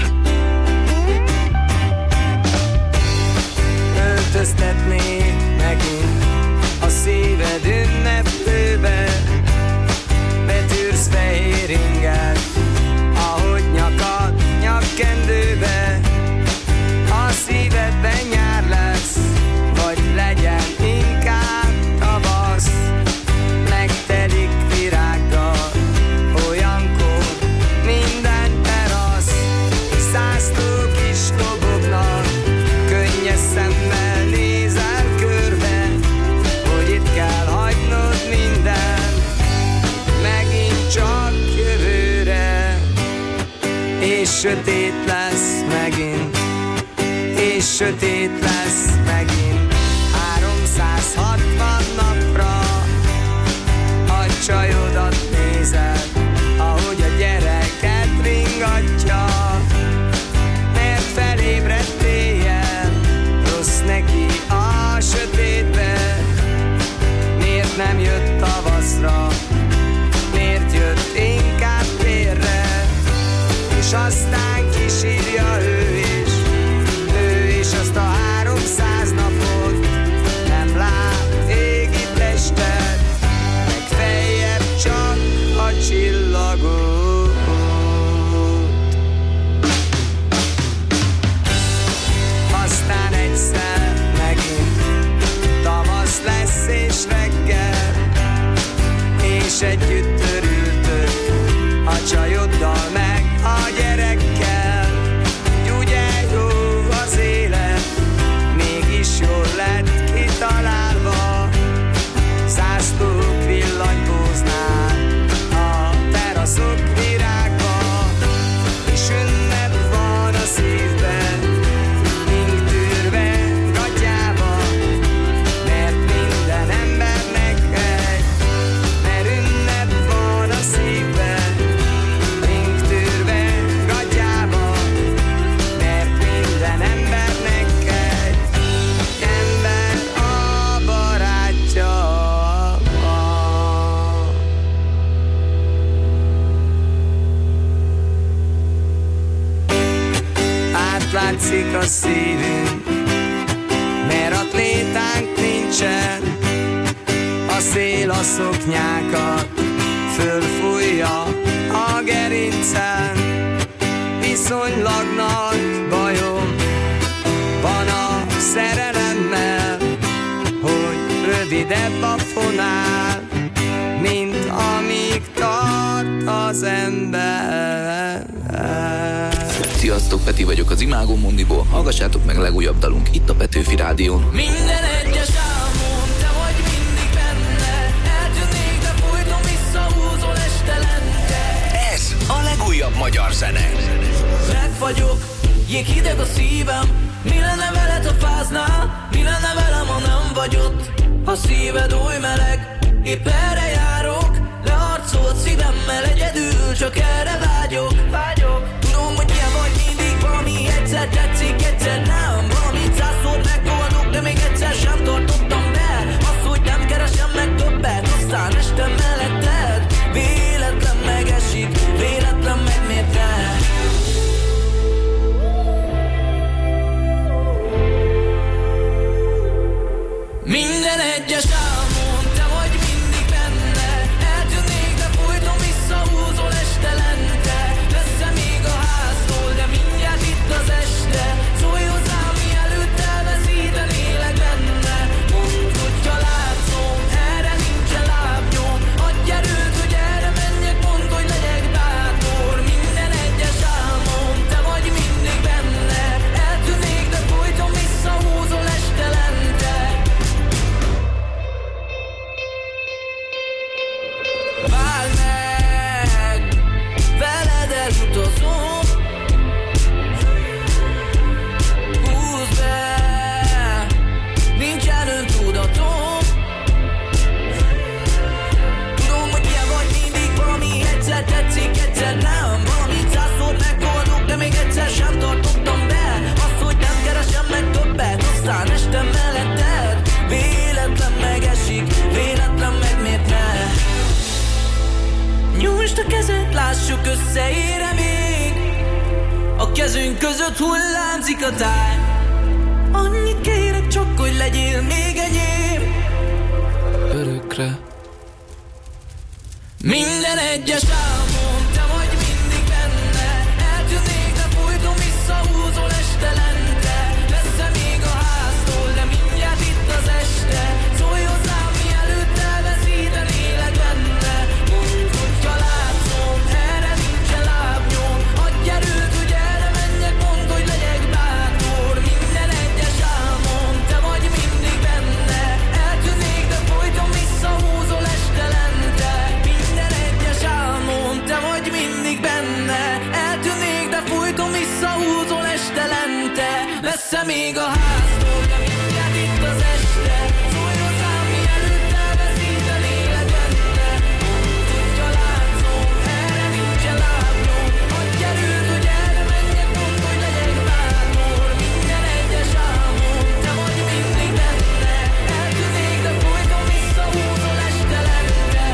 Öltöztetnék megint a szíved ünneplőbe, betűrsz fehér ingát, ahogy nyakad nyakkendőbe. A szívedben nyár lesz, vagy legyen inkább tavasz, megtelik virággal, olyankor minden terasz. Zászlók is lobognak, könnyes szemmel nézel körbe, hogy itt kell hagynod mindent, megint csak jövőre. És sötét lesz megint, és sötét lesz megint, 360 napra. A csajodat nézed, ahogy a gyereket ringatja, mert felébredt éjjel, rossz neki a sötétbe. Miért nem jött tavaszra, miért jött inkább térre, és aztán kísírja ő is azt a 300 napot, nem lát égi testet, legfeljebb csak a csillagot. Aztán egyszer megint tavasz lesz és reggel, és együtt örültök a csajoddal meg a gyerekkel. Ugye jó az élet, mégis jól lett kitalálva, zászlók villanypóznál, a teraszok virágba, és ünnep van a szívben, mink tűrve gatyába, mert minden embernek egy, mert ünnep van a szívben, mink tűrve gatyába, mert minden embernek egy ember a barátja van. Átlátszik a szívünk, mert atlétánk nincsen, a szél a szoknyákat fölfújja a gerincen. Viszonylag nagy bajom van a szerelemmel, hogy rövidebb a fonál, mint amíg tart az ember. Sziasztok, Peti vagyok az Imágo Mondiból. Hallgassátok meg a legújabb dalunk itt a Petőfi Rádión. Minden egyes álmom, te vagy mindig benne, eltűnnék, de folyton visszahúzol este lenne. Ez a legújabb magyar zene. Meg vagyok, jéghideg a szívem, mi lenne veled, ha fáznál? Mi lenne velem, ha nem vagy ott? A szíved oly meleg, épp erre járok, leharcolt szívemmel egyedül, csak erre vágyok. Tudom, hogy ilyen vagy mindig, valami egyszer tetszik, egyszer nem. Valamit százszor megfogadok, de még egyszer sem tartottam be. Azt, hogy nem keresem meg többet, aztán este melletted véletlen megesik, véletlen megmérted. Minden egyes álmom, te vagy mindig benne, eltűnnék, de folyton visszahúzol este lente. Lesz-e lássuk, összeére még. A kezünk között hullámzik a táj. Annyit kérek csak, hogy legyél még enyém örökre. Minden egyes álmom, te vagy mindig benne. Eltűnnék, de folyton visszahúzol este lente. Messze még a háztól, de mindjárt itt az este. Szólj hozzám, mielőtt elveszítenélek benne. Mondd, hogyha látszom, erre nincsen lábnyom. Adj erőt, hogy erre menjek, mondd, hogy legyek bátor. Minden egyes álmom, te vagy mindig benne. Eltűnnék, de folyton visszahúzol este lente. Minden egyes álmom, te vagy mindig benne. Eltűnnék, de folyton visszahúzol este lente. Messze még a háztól, de mindjárt itt az este. Szólj hozzám, mielőtt elveszítenélek benne. Mondd, hogyha látszom, erre nincsen lábnyom. Adj erőt, hogy erre menjek, mondd, hogy legyek bátor. Minden egyes álmom, te vagy mindig benne. Eltűnnék, de folyton visszahúzol este lente.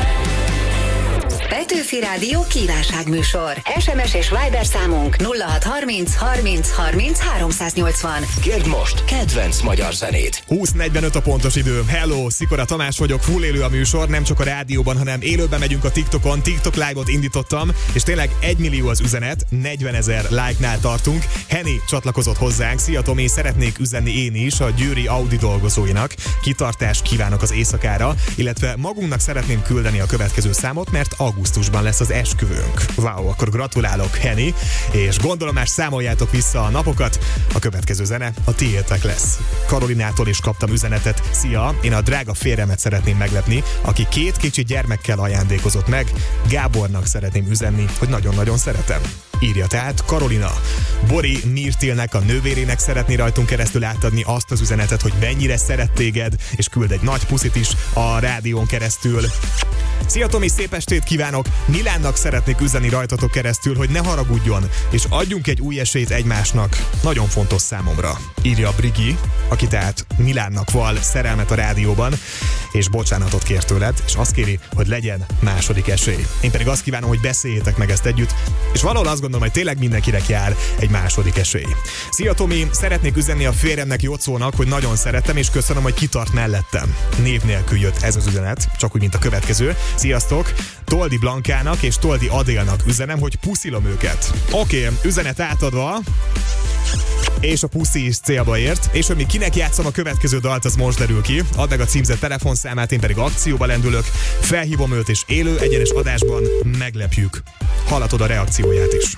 Petőfi Rádió kívánságműsor. SMS és Viber számunk 0630 30 30 380. Kérd most kedvenc magyar zenét. 20:45 a pontos idő. Hello, Szikora Tamás vagyok, full élő a műsor, nem csak a rádióban, hanem élőben megyünk a TikTokon. TikTok live-ot indítottam, és tényleg 1 millió az üzenet, 40 000 like-nál tartunk. Henny csatlakozott hozzánk. Szia Tomi, szeretnék üzenni én is a győri Audi dolgozóinak. Kitartást kívánok az éjszakára, illetve magunknak szeretném küldeni a következő számot, mert augusztusban lesz az esküvőnk. Wow, akkor gratulálok, Henny, és gondolom már számoljátok vissza a napokat. A következő zene a tiétek lesz. Karolinától is kaptam üzenetet. Szia, én a drága férjemet szeretném meglepni, aki 2 kicsi gyermekkel ajándékozott meg. Gábornak szeretném üzenni, hogy nagyon-nagyon szeretem. Írja tehát Karolina. Bori Mirtilnek, a nővérének szeretné rajtunk keresztül átadni azt az üzenetet, hogy mennyire szeret téged, és küld egy nagy puszit is a rádión keresztül. Szia Tomi, szép estét kívánok! Milánnak szeretnék üzenni rajtatok keresztül, hogy ne haragudjon, és adjunk egy új esélyt egymásnak. Nagyon fontos számomra. Írja Brigi, aki tehát Milánnak val szerelmet a rádióban, és bocsánatot kér tőled, és azt kéri, hogy legyen második esély. Én pedig azt kívánom, hogy beszéljétek meg ezt együtt, és valahol azt gondolom, hogy tényleg mindenkinek jár egy második esély. Szia Tomi, szeretnék üzenni a férjemnek, Jocónak, hogy nagyon szeretem, és köszönöm, hogy kitart mellettem. Név nélkül jött ez az üzenet, csak úgy, mint a következő. Sziasztok! Toldi Blankának és Toldi Adélnak üzenem, hogy puszilom őket. Oké, üzenet átadva, és a puszi is célba ért, és hogy mi kinek játszom a következő dalt, az most derül ki. Add meg a címzett telefonszámát, én pedig akcióba lendülök, felhívom őt, és élő egyenes adásban meglepjük. Hallatod a reakcióját is.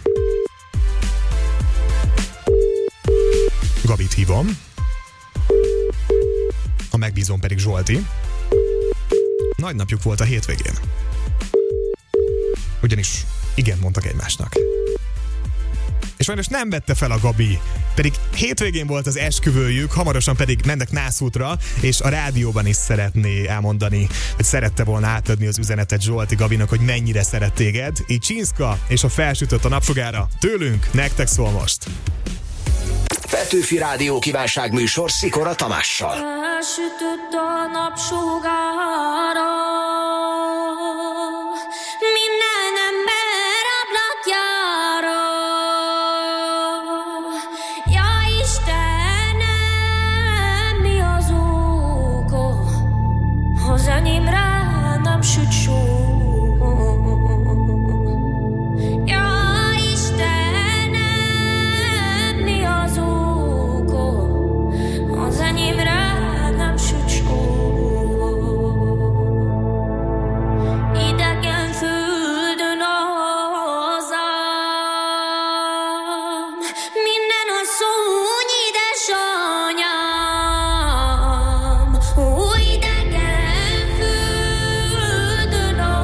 Gabit hívom. A megbízom pedig Zsolti. Nagy napjuk volt a hétvégén. Ugyanis igen mondtak egymásnak. És sajnos nem vette fel a Gabi, pedig hétvégén volt az esküvőjük, hamarosan pedig mennek nászútra, és a rádióban is szeretné elmondani, hogy szerette volna átadni az üzenetet Zsolti Gabinak, hogy mennyire szeret téged. Így Csinszka és a Felsütött a napsugára tőlünk, nektek szól most. Petőfi Rádió kívánságműsor Szikora Tamással. Felsütött a napsugára, minden ember ablakjára. Ja Istenem, mi az oka, az enyémre nem süt só. Ja Istenem, mi az oka, az enyémre nem süt só. Idegen földön hazám, minden asszony édesanyám. Ó, idegen földön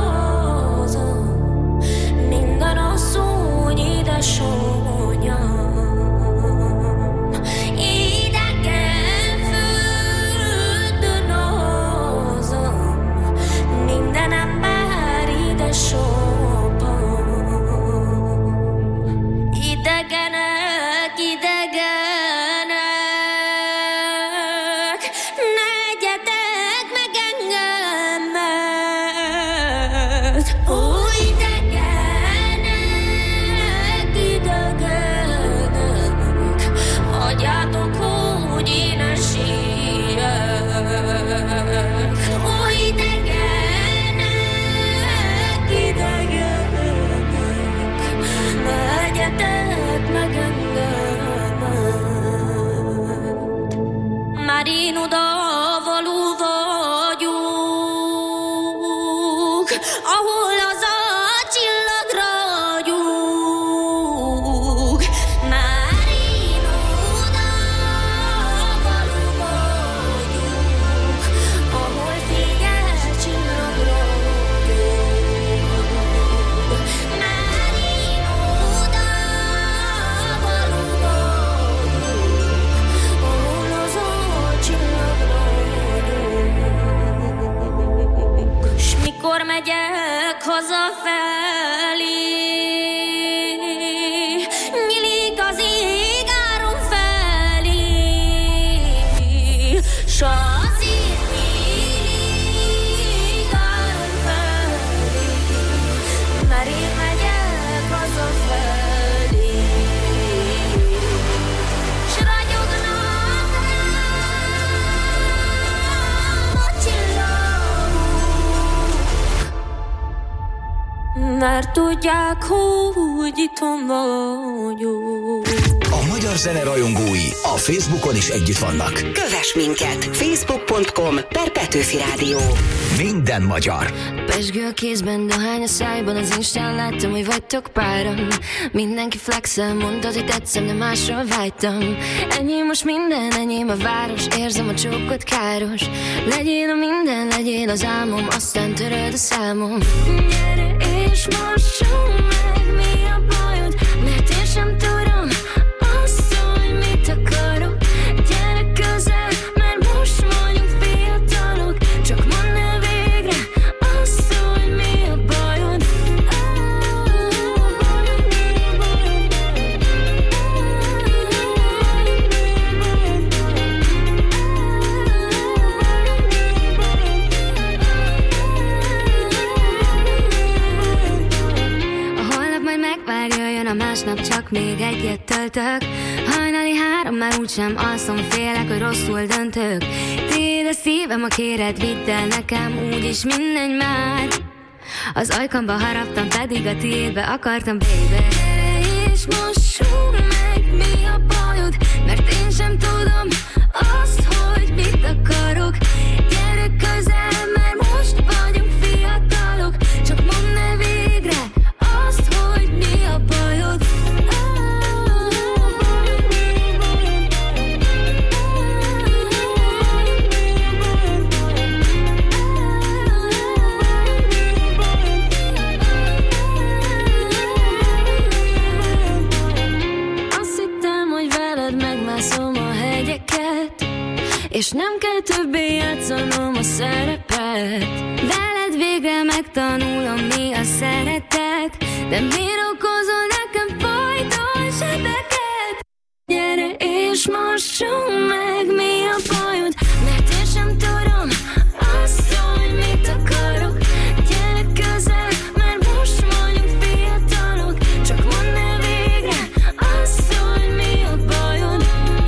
ahol az a csillag ragyog. Már én oda valójuk, ahol figyel csillag ragyog. Már én oda valójuk, ahol az a csillag ragyog. S mikor megyek hazafelé, nyílik az ég áron felé, s azért nyílik áron felé, mert én megyek hazafelé. S ragyognak rám a csillagok, mert tudják, hogy itthon vagyok. A magyar zene rajongói a Facebookon is együtt vannak. Kövess minket! Facebook.com/Petőfi Rádió. Minden magyar. Pezsgő a kézben, dohány a szájban, az Instán láttam, hogy vagytok páran. Mindenki flexel, mondtad, hogy tetszem, de másról vágytam. Enyém most minden, enyém a város, érzem a csókot káros. Legyél a minden, legyél az álmom, aztán töröld a számom. Gyere és mossunk meg, mi a bajod, mert én sem tudom azt, hogy mit akarok. Gyere közel, mert most vagyunk fiatalok, csak mondd el végre azt, hogy mi a bajod. A holnap majd megvárja, jön a másnap, csak még egyet töltök. Hajnali 3, már úgysem alszom, félek, hogy rosszul döntök. Tiéd a szívem, a kéred, vidd el nekem, úgyis mindegy már. Az ajkamba haraptam, pedig a tiédbe akartam, baby. Gyere és mossunk meg, mi a bajod, mert én sem tudom azt, hogy mit akarok. Gyere közel, mert most vagyunk fiatalok, csak mondd el végre azt, hogy mi a bajod. És nem kell többé játszanom a szerepet. Veled végre megtanulom, mi a szeretet, de miért okozol nekem folyton sebeket? Gyere és mossunk meg, mi a bajod, mert én sem tudom azt, hogy mit akarok. Gyere közel, mert most vagyunk fiatalok, csak mondd el végre azt, hogy mi a bajod.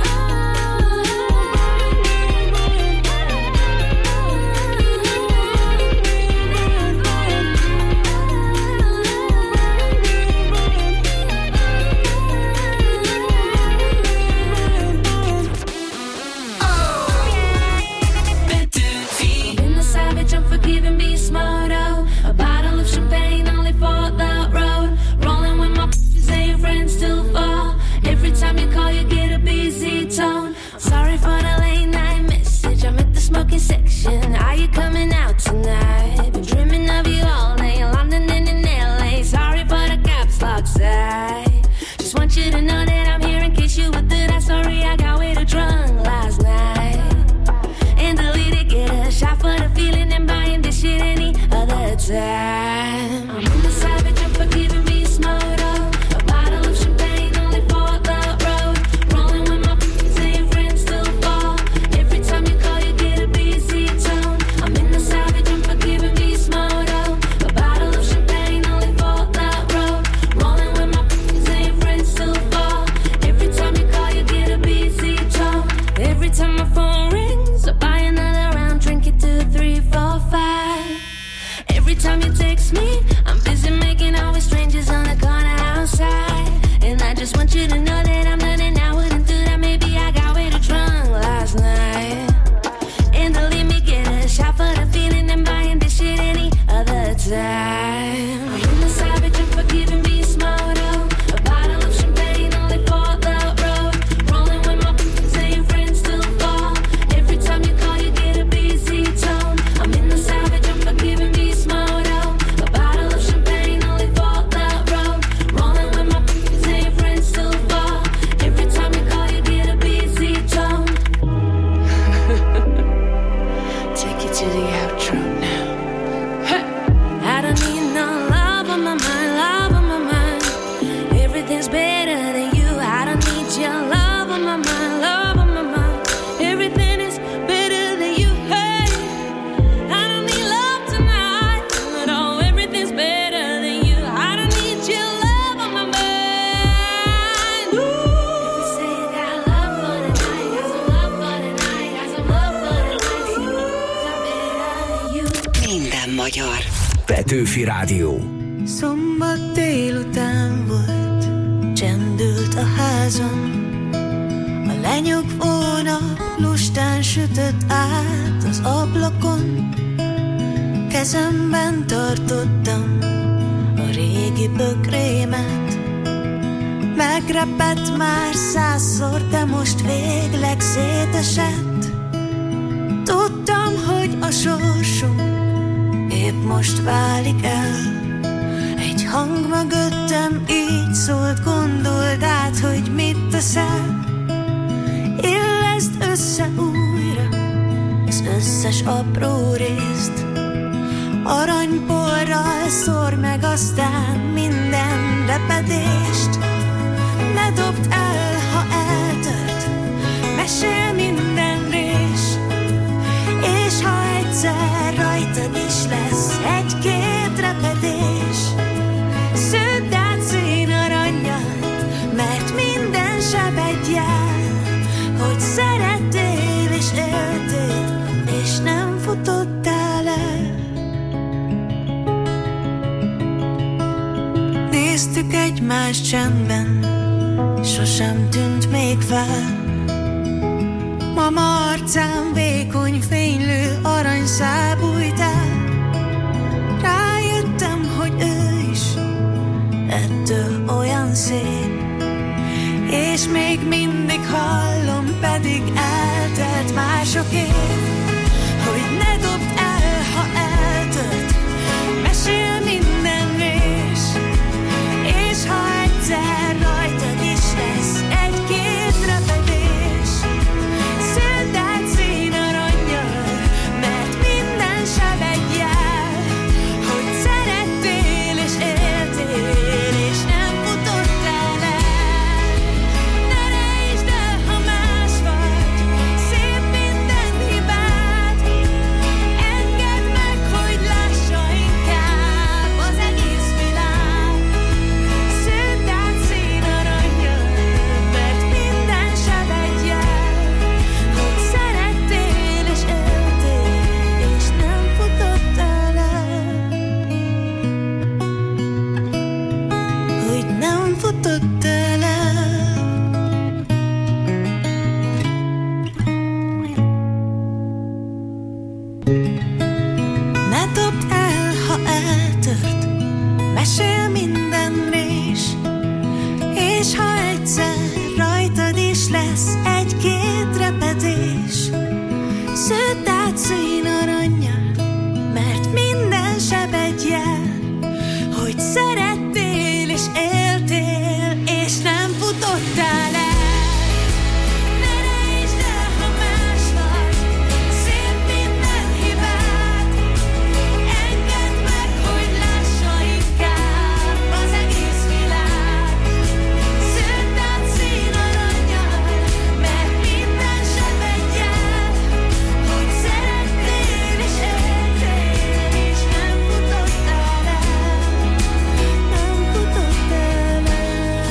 Unforgiving, be smart, oh. A bottle of champagne only for the road. Rolling with my p***s and your friends still fall. Every time you call you get a busy tone. Sorry for the late night message, I'm at the smoking section. Are you coming out tonight? Been dreaming of you all day, London and in LA. Sorry for the caps lock side. Just want you to know that I'm here in case you were that. Sorry I got way too drunk last night and deleted, get a shot for the feeling and buying this shit any other time. I'm on the savage, I'm forgiving, be smart, oh. A bottle of champagne only for the road. Rolling with my p***s and your friends still fall. Every time you call you get a busy tone. I'm in the savage, I'm forgiving, be smart, oh. A bottle of champagne only for the road. Rolling with my p***s and your friends still fall. Every time you call you get a busy tone. Every time my phone rings, I buy another round, drink it 2, 3, 4, 5. Every time you text me, I'm busy making out with strangers on the corner outside. And I just want you to know that I'm learning I wouldn't do that. Maybe I got way too drunk last night and to leave me get a shot for the feeling and buying this shit any other time. minden magyar. Petőfi Rádió. Szombat délután volt, csendült a házam. A lenyugvó nap lustán sütött át az ablakon. Kezemben tartottam a régi bökrémet. Megrepett már 100-szor, de most végleg szétesett. Tudtam, hogy a sorsunk épp most válik el. Egy hang mögöttem így szólt, gondold át, hogy mit teszel. Illeszd össze újra az összes apró részt. Aranyporral szórd meg aztán minden repedést. Ne dobd el, ha eltört, mesél minden rés. És ha egyszer rajtad is lesz egy-két repedés, sződd át színarannnyal, mert minden sebedjel, hogy szerettél és éltél, és nem futottál el. Néztük egymást csendben, sosem tűnt még fel. Mama arcán vékony, fénylő aranyszál bújt el. Rájöttem, hogy ő is ettől olyan szép, és még mindig hallom, pedig eltelt már sok év, hogy ne dobd el, ha eltört, mesél minden rés. És ha egyszer rajtad is lesz egy-két repedés, sződd át színarannnyal, mert minden sebedjel, hogy szerettél és éltél, és nem futottál el. Ne rejtsd el, ha más vagy, szép minden hibád. Engedd meg, hogy lássa inkább az egész világ. Sződd át színarannnyal, mert minden sebedjel, hogy szerettél és éltél, és nem futottál el. Hogy nem futottál el. Ne dobd el, ha eltört, mesél minden rés. És ha egyszer rajtad is lesz egy-két repedés, sződd át színarannnyal, mert minden sebedjel, hogy szerettél és éltél, és nem futottál el. Ne rejtsd el, ha más vagy, szép minden hibád. Engedd meg, hogy lássa inkább az egész világ. Sződd át színarannnyal, mert minden sebedjel, hogy szerettél és éltél, és nem futottál el. Nem futottál el.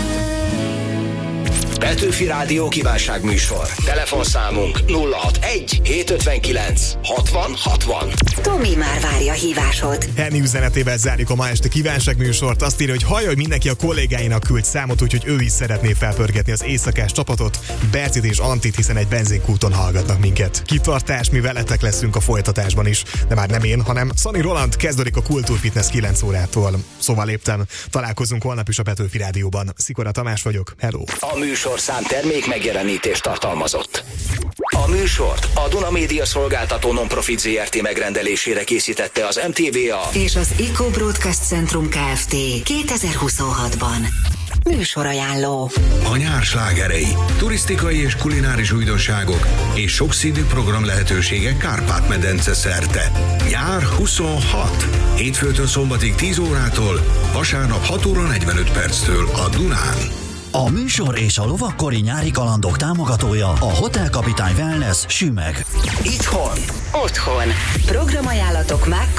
Petőfi Rádió kívánságműsor. Telefonszámunk 061 759 60 60. Tomi már várja hívásod. Henny üzenetével zárjuk a ma este kívánságműsort. Azt írja, hogy hallja, hogy mindenki a kollégáinak küld számot, úgyhogy ő is szeretné felpörgetni az éjszakás csapatot, Bercit és Antit, hiszen egy benzinkúton hallgatnak minket. Kitartás, mi veletek leszünk a folytatásban is, de már nem én, hanem Szani Roland. Kezdődik a Kultúrfitness 9 órától. Szóval léptem. Találkozunk holnap is a Petőfi Rádióban. Szikora Tamás vagyok. Hello! A műsorszám termék megjelenítést tartalmazott. A műsort a Duna Média szolgáltató non-profit ZRT megrendelésére készítette az MTVA És az Eco Broadcast Centrum Kft. 2026-ban. Műsorajánló. A nyár slágerei, turisztikai és kulináris újdonságok és sokszínű program lehetőségek Kárpát-medence szerte. Nyár 26. Hétfőtől szombatig 10 órától, vasárnap 6 óra 45 perctől a Dunán. A műsor és a lovakkori nyári kalandok támogatója a Hotel Kapitány Wellness Sümeg. Itthon. Otthon. Programajánlatok Mák